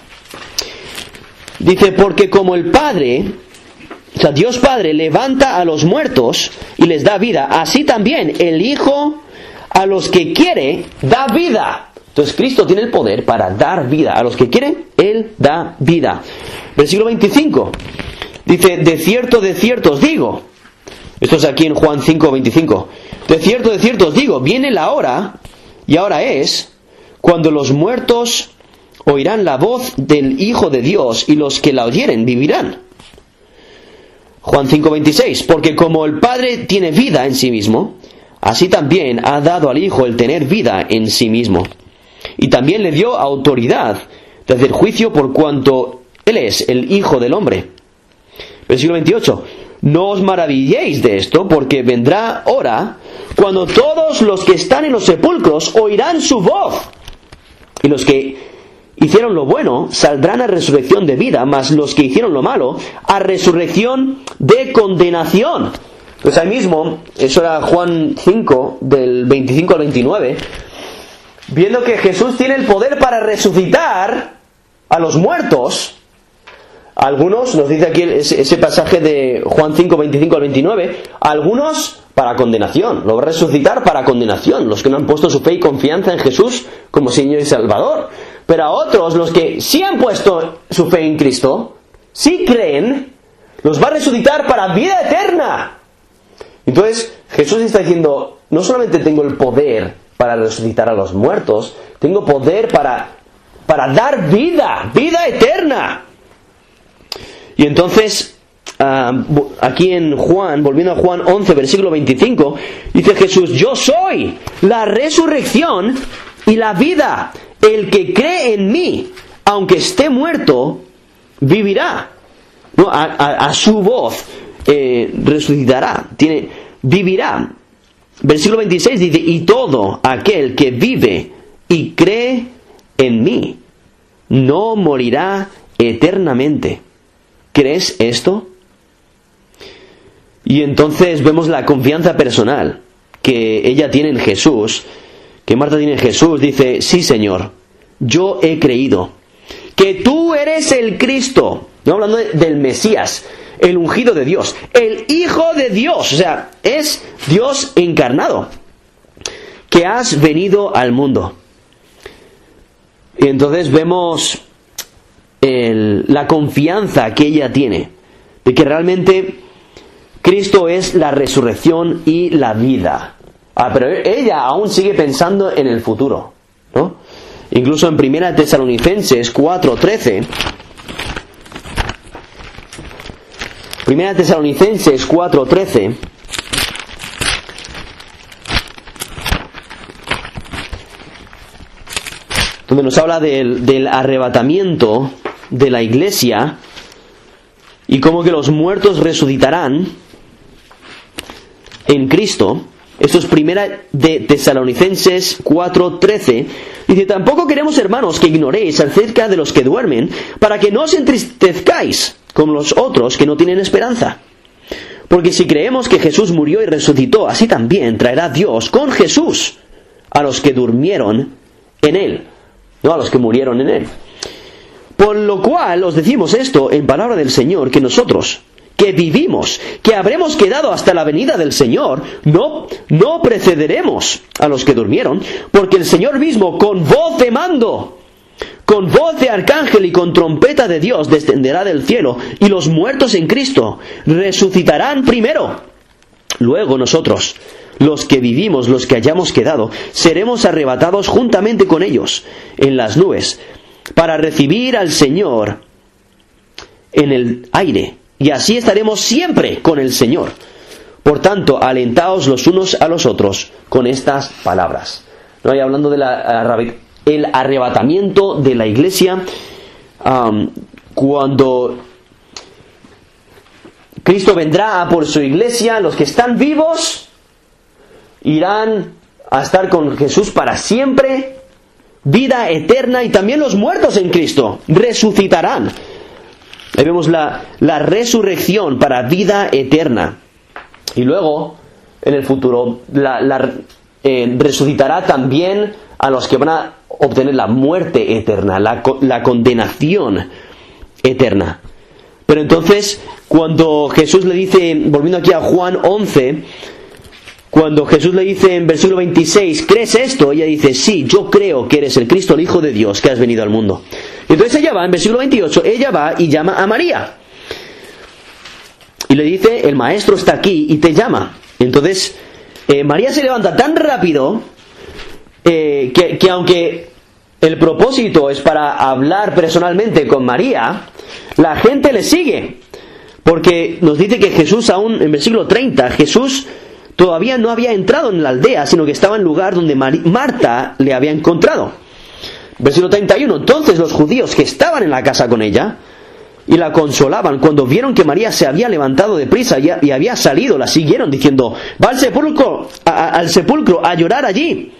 dice: porque como el Padre, o sea, Dios Padre levanta a los muertos y les da vida, así también el Hijo a los que quiere da vida. Entonces Cristo tiene el poder para dar vida. A los que quiere, Él da vida. Versículo veinticinco, dice: de cierto, de cierto os digo. Esto es aquí en Juan cinco, veinticinco. De cierto, de cierto os digo, viene la hora, y ahora es, cuando los muertos oirán la voz del Hijo de Dios, y los que la oyeren vivirán. Juan cinco, veintiséis, porque como el Padre tiene vida en sí mismo, así también ha dado al Hijo el tener vida en sí mismo. Y también le dio autoridad de hacer juicio por cuanto Él es el Hijo del Hombre. Versículo veintiocho, no os maravilléis de esto, porque vendrá hora cuando todos los que están en los sepulcros oirán su voz, y los que hicieron lo bueno saldrán a resurrección de vida, mas los que hicieron lo malo a resurrección de condenación. Pues ahí mismo, eso era Juan cinco, del veinticinco al veintinueve, viendo que Jesús tiene el poder para resucitar a los muertos. Algunos, nos dice aquí ese, ese pasaje de Juan cinco, veinticinco al veintinueve, algunos para condenación, lo va a resucitar para condenación, los que no han puesto su fe y confianza en Jesús como Señor y Salvador. Pero a otros, los que sí han puesto su fe en Cristo, sí creen, los va a resucitar para vida eterna. Entonces Jesús está diciendo: no solamente tengo el poder para resucitar a los muertos, tengo poder para, para dar vida, vida eterna. Y entonces, uh, aquí en Juan, volviendo a Juan once, versículo veinticinco, dice Jesús: yo soy la resurrección y la vida. El que cree en mí, aunque esté muerto, vivirá. No, a, a, a su voz eh, resucitará, tiene, vivirá. Versículo veintiséis dice: y todo aquel que vive y cree en mí no morirá eternamente. ¿Crees esto? Y entonces vemos la confianza personal que ella tiene en Jesús, que Marta tiene en Jesús. Dice: sí, Señor, yo he creído que tú eres el Cristo. No hablando del Mesías, el ungido de Dios, el Hijo de Dios, o sea, es Dios encarnado, que has venido al mundo. Y entonces vemos el, la confianza que ella tiene, de que realmente Cristo es la resurrección y la vida. Ah, pero ella aún sigue pensando en el futuro, ¿no? Incluso en Primera Tesalonicenses cuatro trece, Primera Tesalonicenses cuatro trece, donde nos habla del, del arrebatamiento de la iglesia y cómo que los muertos resucitarán en Cristo. Esto es Primera de Tesalonicenses cuatro trece. Dice: tampoco queremos, hermanos, que ignoréis acerca de los que duermen, para que no os entristezcáis como los otros que no tienen esperanza. Porque si creemos que Jesús murió y resucitó, así también traerá Dios con Jesús a los que durmieron en él, no a los que murieron en él. Por lo cual os decimos esto en palabra del Señor, que nosotros, que vivimos, que habremos quedado hasta la venida del Señor, no, no precederemos a los que durmieron, porque el Señor mismo, con voz de mando, con voz de arcángel y con trompeta de Dios, descenderá del cielo, y los muertos en Cristo resucitarán primero. Luego nosotros, los que vivimos, los que hayamos quedado, seremos arrebatados juntamente con ellos en las nubes, para recibir al Señor en el aire. Y así estaremos siempre con el Señor. Por tanto, alentaos los unos a los otros con estas palabras. ¿No? Y hablando del de arrebatamiento de la iglesia, um, cuando Cristo vendrá a por su iglesia, los que están vivos irán a estar con Jesús para siempre, vida eterna, y también los muertos en Cristo resucitarán. Ahí vemos la, la resurrección para vida eterna. Y luego, en el futuro, la, la, eh, resucitará también a los que van a obtener la muerte eterna, la, la condenación eterna. Pero entonces, cuando Jesús le dice, volviendo aquí a Juan once, cuando Jesús le dice en versículo veintiséis, ¿crees esto? Ella dice, sí, yo creo que eres el Cristo, el Hijo de Dios, que has venido al mundo. Entonces ella va, en versículo veintiocho, ella va y llama a María. Y le dice, el maestro está aquí y te llama. Entonces, eh, María se levanta tan rápido eh, que, que aunque el propósito es para hablar personalmente con María, la gente le sigue. Porque nos dice que Jesús aún, en versículo treinta, Jesús todavía no había entrado en la aldea, sino que estaba en el lugar donde Mar- Marta le había encontrado. Versículo treinta y uno. Entonces los judíos que estaban en la casa con ella y la consolaban, cuando vieron que María se había levantado de prisa y, y había salido, la siguieron diciendo, va al sepulcro, a, a, al sepulcro a llorar allí.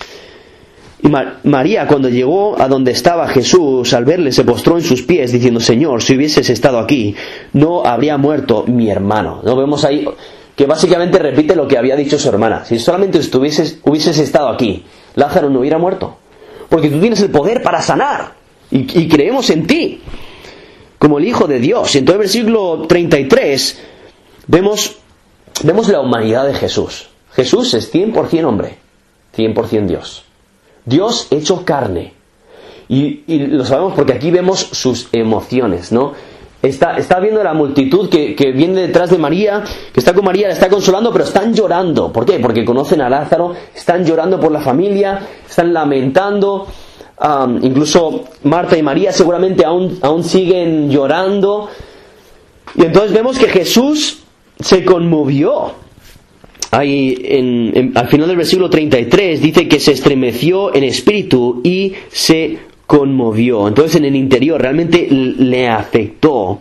Y Mar- María, cuando llegó a donde estaba Jesús, al verle se postró en sus pies diciendo, Señor, si hubieses estado aquí, no habría muerto mi hermano. ¿No? Vemos ahí que básicamente repite lo que había dicho su hermana. Si solamente estuvieses, hubieses estado aquí, Lázaro no hubiera muerto. Porque tú tienes el poder para sanar. Y, y creemos en ti, como el Hijo de Dios. Y entonces en el versículo treinta y tres, vemos, vemos la humanidad de Jesús. Jesús es cien por ciento hombre, cien por ciento Dios. Dios hecho carne. Y, y lo sabemos porque aquí vemos sus emociones, ¿no? Está, está viendo la multitud que, que viene detrás de María, que está con María, la está consolando, pero están llorando. ¿Por qué? Porque conocen a Lázaro, están llorando por la familia, están lamentando. Um, incluso Marta y María seguramente aún, aún siguen llorando. Y entonces vemos que Jesús se conmovió. Ahí en, en, al final del versículo treinta y tres dice que se estremeció en espíritu y se conmovió. Entonces en el interior realmente le afectó.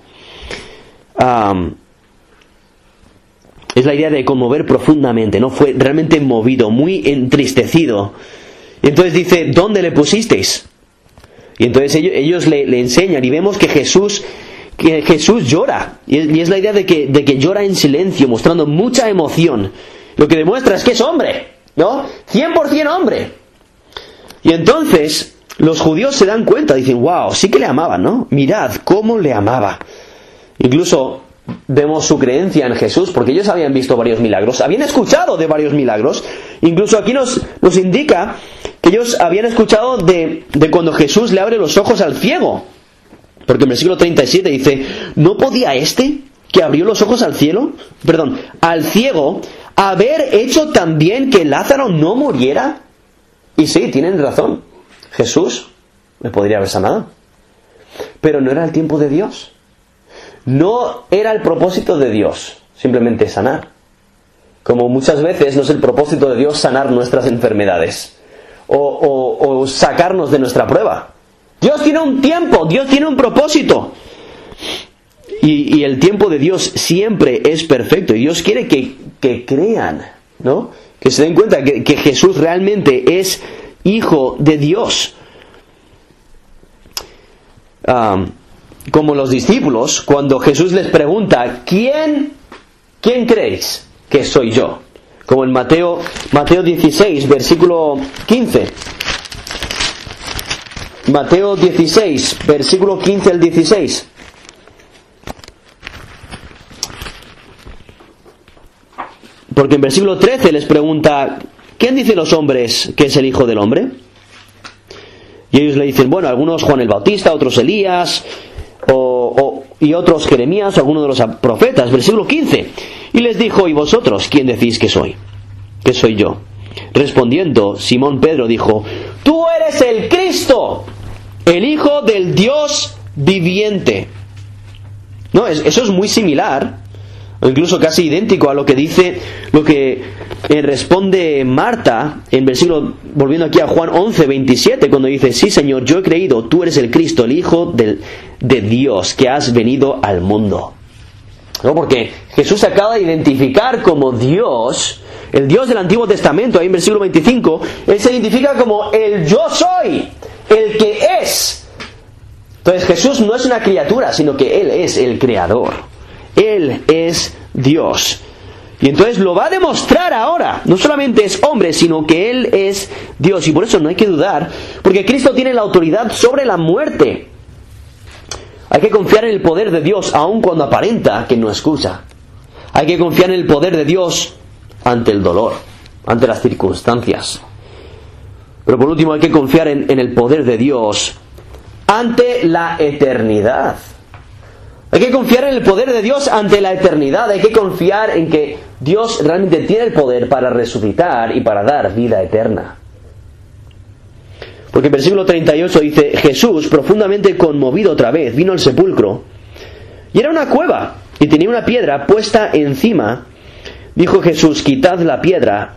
Um, es la idea de conmover profundamente, ¿no? Fue realmente movido, muy entristecido. Y entonces dice, ¿dónde le pusisteis? Y entonces ellos, ellos le, le enseñan y vemos que Jesús, que Jesús llora. Y es, y es la idea de que, de que llora en silencio, mostrando mucha emoción. Lo que demuestra es que es hombre, ¿no? cien por ciento hombre. Y entonces los judíos se dan cuenta, dicen, wow, sí que le amaban, ¿no? Mirad cómo le amaba. Incluso vemos su creencia en Jesús, porque ellos habían visto varios milagros, habían escuchado de varios milagros. Incluso aquí nos, nos indica que ellos habían escuchado de, de cuando Jesús le abre los ojos al ciego. Porque en versículo treinta y siete dice, ¿no podía este que abrió los ojos al cielo, perdón, al ciego, haber hecho también que Lázaro no muriera? Y sí, tienen razón. Jesús le podría haber sanado. Pero no era el tiempo de Dios. No era el propósito de Dios simplemente sanar. Como muchas veces no es el propósito de Dios sanar nuestras enfermedades o, o, o sacarnos de nuestra prueba. Dios tiene un tiempo, Dios tiene un propósito. Y, y el tiempo de Dios siempre es perfecto. Y Dios quiere que, que crean, ¿no? Que se den cuenta que, que Jesús realmente es Hijo de Dios. Um, como los discípulos, cuando Jesús les pregunta, ¿quién, quién creéis que soy yo? Como en Mateo, Mateo dieciséis, versículo quince. Mateo dieciséis, versículo quince al dieciséis. Porque en versículo trece les pregunta, ¿quién dicen los hombres que es el Hijo del Hombre? Y ellos le dicen, bueno, algunos Juan el Bautista, otros Elías, o, o, y otros Jeremías, o alguno de los profetas. Versículo quince. Y les dijo, ¿y vosotros quién decís que soy? ¿Qué soy yo? Respondiendo, Simón Pedro dijo, tú eres el Cristo, el Hijo del Dios viviente. No, eso es muy similar, o incluso casi idéntico a lo que dice, lo que eh, responde Marta en versículo, volviendo aquí a Juan once, veintisiete, cuando dice, sí Señor, yo he creído, tú eres el Cristo, el Hijo del, de Dios, que has venido al mundo. ¿No? Porque Jesús se acaba de identificar como Dios, el Dios del Antiguo Testamento, ahí en versículo veinticinco, Él se identifica como el yo soy, el que es. Entonces Jesús no es una criatura, sino que Él es el Creador. Él es Dios. Y entonces lo va a demostrar ahora. No solamente es hombre, sino que Él es Dios. Y por eso no hay que dudar, porque Cristo tiene la autoridad sobre la muerte. Hay que confiar en el poder de Dios, aun cuando aparenta que no escucha. Hay que confiar en el poder de Dios ante el dolor, ante las circunstancias. Pero por último hay que confiar en, en el poder de Dios ante la eternidad. Hay que confiar en el poder de Dios ante la eternidad. Hay que confiar en que Dios realmente tiene el poder para resucitar y para dar vida eterna. Porque el versículo treinta y ocho dice, Jesús, profundamente conmovido otra vez, vino al sepulcro. Y era una cueva, y tenía una piedra puesta encima. Dijo Jesús, quitad la piedra.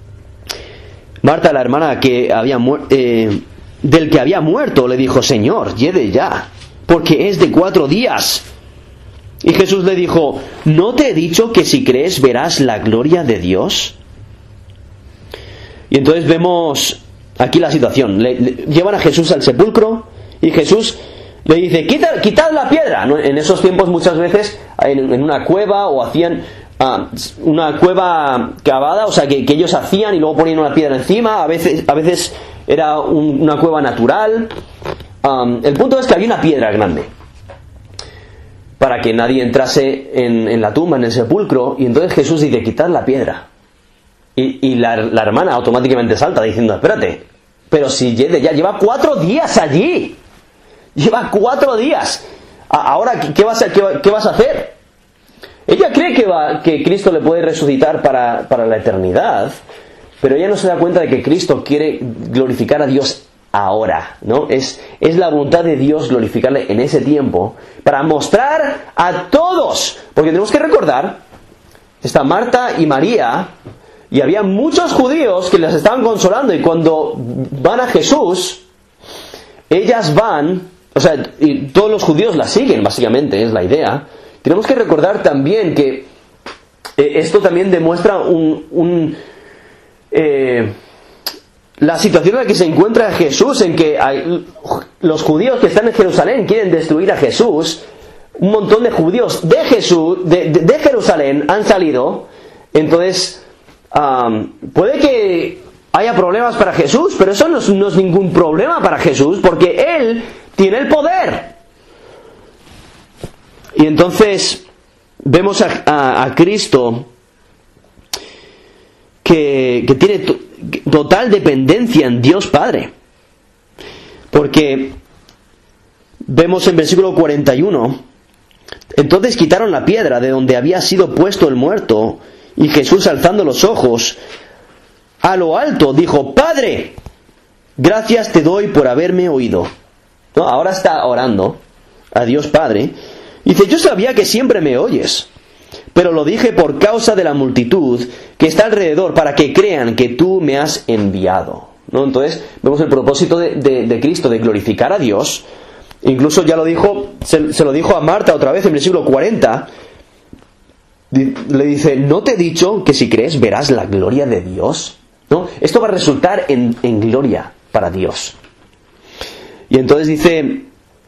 Marta, la hermana que había mu- eh, del que había muerto, le dijo, Señor, lleve ya, porque es de cuatro días. Y Jesús le dijo, ¿no te he dicho que si crees verás la gloria de Dios? Y entonces vemos aquí la situación. Le, le, llevan a Jesús al sepulcro y Jesús le dice, quitad, quitad la piedra. ¿No? En esos tiempos muchas veces en, en una cueva o hacían uh, una cueva cavada, o sea que, que ellos hacían y luego ponían una piedra encima. A veces, a veces era un, una cueva natural. Um, el punto es que había una piedra grande para que nadie entrase en, en la tumba, en el sepulcro. Y entonces Jesús dice, quitad la piedra. Y, y la, la hermana automáticamente salta diciendo, espérate, pero si ya lleva cuatro días allí. Lleva cuatro días. Ahora, ¿qué vas a, qué, qué vas a hacer? Ella cree que, va, que Cristo le puede resucitar para, para la eternidad, pero ella no se da cuenta de que Cristo quiere glorificar a Dios ahora, ¿no? Es, es la voluntad de Dios glorificarle en ese tiempo para mostrar a todos, porque tenemos que recordar, está Marta y María, y había muchos judíos que las estaban consolando, y cuando van a Jesús, ellas van, o sea, y todos los judíos la siguen, básicamente, es la idea. Tenemos que recordar también que eh, esto también demuestra un... un eh, la situación en la que se encuentra Jesús, en que hay, los judíos que están en Jerusalén quieren destruir a Jesús. Un montón de judíos de Jesús, de, de, de Jerusalén han salido. Entonces, um, puede que haya problemas para Jesús, pero eso no es, no es ningún problema para Jesús, porque Él tiene el poder. Y entonces, vemos a, a, a Cristo que, que tiene to, total dependencia en Dios Padre. Porque vemos en versículo cuarenta y uno, entonces quitaron la piedra de donde había sido puesto el muerto, y Jesús, alzando los ojos a lo alto, dijo: Padre, gracias te doy por haberme oído. ¿No? Ahora está orando a Dios Padre. Dice: yo sabía que siempre me oyes, pero lo dije por causa de la multitud que está alrededor, para que crean que tú me has enviado. ¿No? Entonces vemos el propósito de, de, de Cristo, de glorificar a Dios. Incluso ya lo dijo, se, se lo dijo a Marta otra vez en versículo cuarenta. Le dice: ¿no te he dicho que si crees verás la gloria de Dios? ¿No? Esto va a resultar en, en gloria para Dios. Y entonces dice,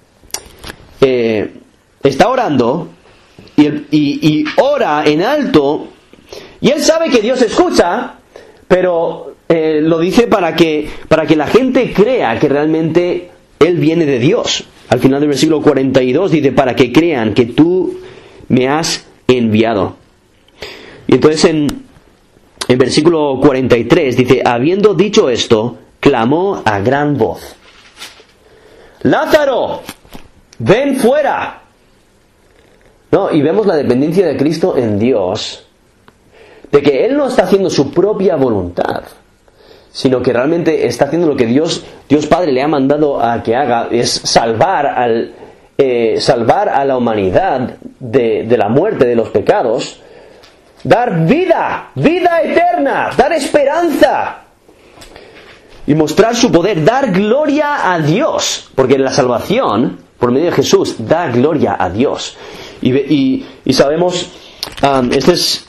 eh, está orando y, y, y ora en alto, y él sabe que Dios escucha, pero eh, lo dice para que, para que la gente crea que realmente él viene de Dios. Al final del versículo cuarenta y dos dice: para que crean que tú me has enviado. Y entonces en, en versículo cuarenta y tres dice: habiendo dicho esto, clamó a gran voz: Lázaro, ven fuera. No, y vemos la dependencia de Cristo en Dios, de que Él no está haciendo su propia voluntad, sino que realmente está haciendo lo que Dios, Dios Padre le ha mandado a que haga, es salvar al eh, salvar a la humanidad de, de la muerte, de los pecados, dar vida, vida eterna, dar esperanza y mostrar su poder, dar gloria a Dios, porque la salvación por medio de Jesús da gloria a Dios. Y, y, y sabemos, um, este es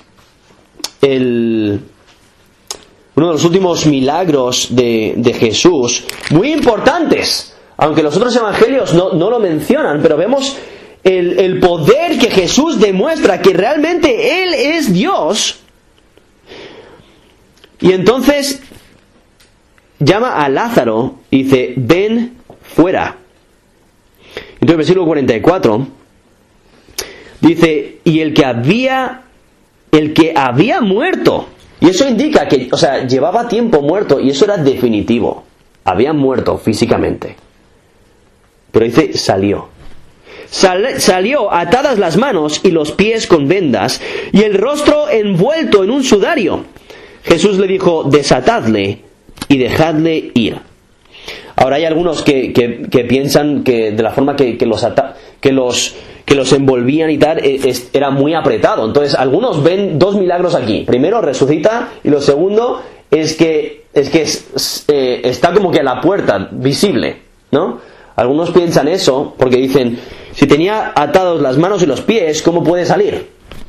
el uno de los últimos milagros de, de Jesús, muy importantes, aunque los otros evangelios no, no lo mencionan, pero vemos el, el poder que Jesús demuestra, que realmente Él es Dios. Y entonces llama a Lázaro y dice: ven fuera. Entonces, versículo cuarenta y cuatro dice: y el que había el que había muerto. Y eso indica que, o sea, llevaba tiempo muerto, y eso era definitivo. Había muerto físicamente. Pero dice: salió. Sal, salió atadas las manos y los pies con vendas, y el rostro envuelto en un sudario. Jesús le dijo: desatadle y dejadle ir. Ahora hay algunos que, que, que piensan que de la forma que, que, los ata, que los que los envolvían y tal, es, era muy apretado. Entonces algunos ven dos milagros aquí. Primero, resucita, y lo segundo es que es que es, eh, está como que a la puerta, visible, ¿no? Algunos piensan eso porque dicen: si tenía atados las manos y los pies, ¿cómo puede salir?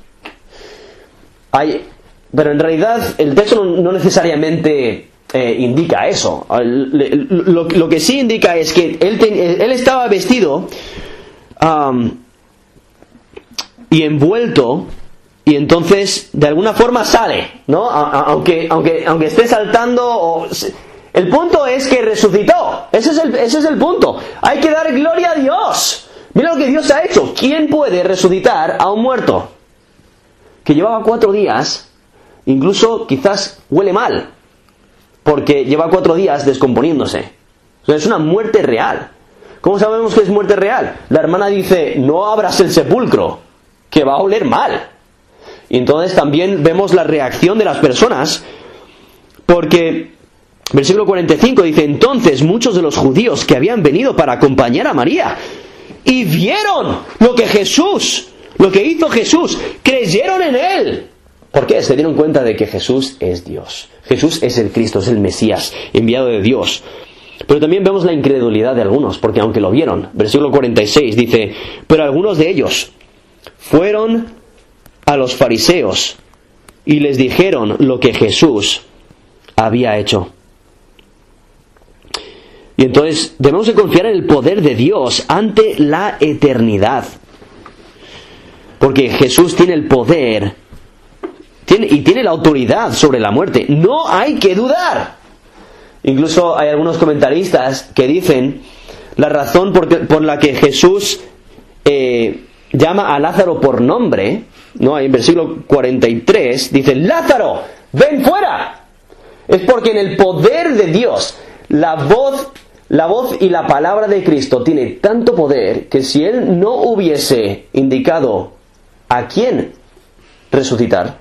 Hay, pero en realidad el texto no, no necesariamente eh, indica eso. Lo, lo que sí indica es que él, ten, él estaba vestido um, y envuelto, y entonces de alguna forma sale, ¿no? A, a, aunque, aunque, aunque esté saltando o... El punto es que resucitó. Ese es el, ese es el punto. Hay que dar gloria a Dios. Mira lo que Dios ha hecho. ¿Quién puede resucitar a un muerto que llevaba cuatro días? Incluso quizás huele mal, porque lleva cuatro días descomponiéndose. O sea, es una muerte real. ¿Cómo sabemos que es muerte real? La hermana dice: no abras el sepulcro, que va a oler mal. Y entonces también vemos la reacción de las personas, porque versículo cuarenta y cinco dice: entonces muchos de los judíos que habían venido para acompañar a María y vieron lo que Jesús, lo que hizo Jesús, creyeron en Él. ¿Por qué? Se dieron cuenta de que Jesús es Dios. Jesús es el Cristo, es el Mesías, enviado de Dios. Pero también vemos la incredulidad de algunos, porque aunque lo vieron, versículo cuarenta y seis dice: pero algunos de ellos fueron a los fariseos y les dijeron lo que Jesús había hecho. Y entonces debemos de confiar en el poder de Dios ante la eternidad, porque Jesús tiene el poder tiene, y tiene la autoridad sobre la muerte. No hay que dudar. Incluso hay algunos comentaristas que dicen la razón por, por la que Jesús eh, llama a Lázaro por nombre ¿no? Ahí en versículo cuarenta y tres dice, Lázaro, ven fuera. Es porque en el poder de Dios, la voz, la voz y la palabra de Cristo tiene tanto poder que si Él no hubiese indicado a quién resucitar,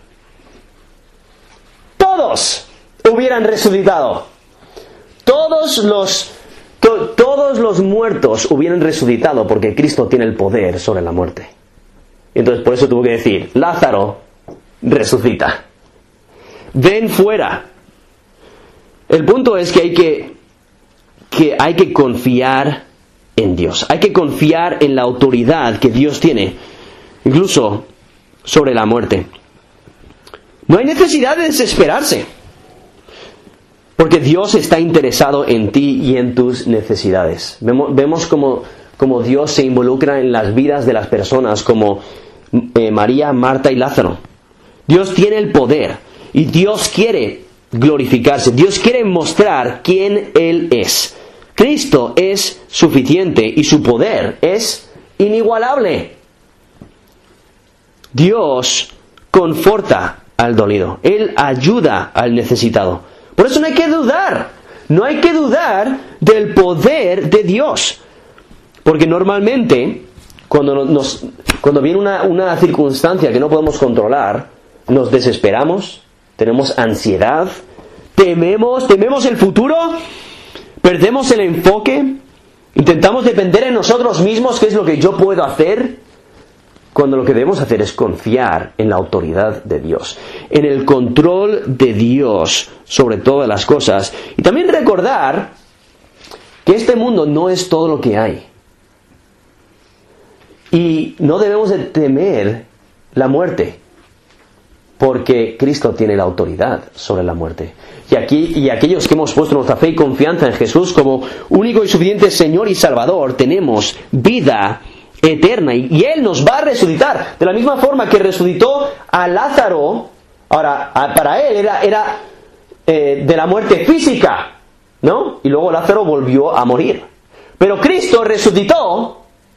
todos hubieran resucitado. Todos los, to, todos los muertos hubieran resucitado porque Cristo tiene el poder sobre la muerte. Entonces por eso tuvo que decir, Lázaro, resucita. Ven fuera. El punto es que hay que, que hay que confiar en Dios. Hay que confiar en la autoridad que Dios tiene, incluso sobre la muerte. No hay necesidad de desesperarse, porque Dios está interesado en ti y en tus necesidades. Vemos, vemos como, como Dios se involucra en las vidas de las personas, como eh, María, Marta y Lázaro. Dios tiene el poder y Dios quiere glorificarse. Dios quiere mostrar quién Él es. Cristo es suficiente y su poder es inigualable. Dios conforta al dolido. Él ayuda al necesitado. Por eso no hay que dudar. No hay que dudar del poder de Dios. Porque normalmente, cuando, nos, cuando viene una, una circunstancia que no podemos controlar, nos desesperamos, tenemos ansiedad, tememos, tememos el futuro, perdemos el enfoque, intentamos depender en nosotros mismos, qué es lo que yo puedo hacer, cuando lo que debemos hacer es confiar en la autoridad de Dios, en el control de Dios sobre todas las cosas. Y también recordar que este mundo no es todo lo que hay. Y no debemos de temer la muerte, porque Cristo tiene la autoridad sobre la muerte. Y aquí, y aquellos que hemos puesto nuestra fe y confianza en Jesús como único y suficiente Señor y Salvador, tenemos vida eterna, y, y Él nos va a resucitar de la misma forma que resucitó a Lázaro. Ahora, a, para Él era, era eh, de la muerte física, ¿no? Y luego Lázaro volvió a morir. Pero Cristo resucitó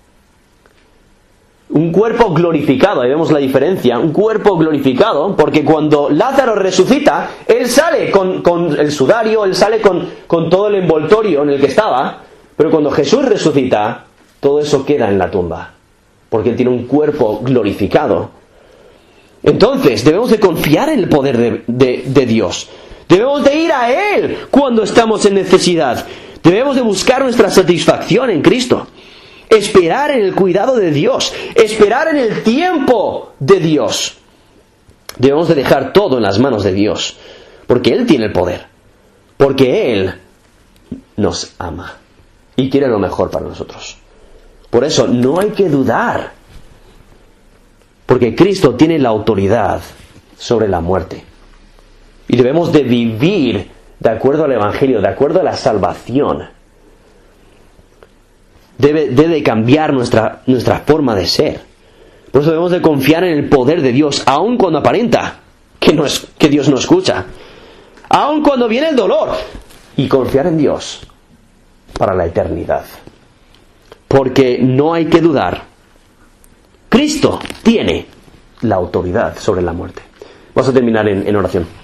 un cuerpo glorificado. Ahí vemos la diferencia, un cuerpo glorificado, porque cuando Lázaro resucita, Él sale con, con el sudario, Él sale con, con todo el envoltorio en el que estaba, pero cuando Jesús resucita, todo eso queda en la tumba, porque Él tiene un cuerpo glorificado. Entonces, debemos de confiar en el poder de, de, de Dios. Debemos de ir a Él cuando estamos en necesidad. Debemos de buscar nuestra satisfacción en Cristo. Esperar en el cuidado de Dios. Esperar en el tiempo de Dios. Debemos de dejar todo en las manos de Dios, porque Él tiene el poder. Porque Él nos ama y quiere lo mejor para nosotros. Por eso no hay que dudar, porque Cristo tiene la autoridad sobre la muerte. Y debemos de vivir de acuerdo al Evangelio, de acuerdo a la salvación. Debe, debe cambiar nuestra, nuestra forma de ser. Por eso debemos de confiar en el poder de Dios, aun cuando aparenta que, no es, que Dios no escucha. Aun cuando viene el dolor. Y confiar en Dios para la eternidad. Porque no hay que dudar. Cristo tiene la autoridad sobre la muerte. Vamos a terminar en, en oración.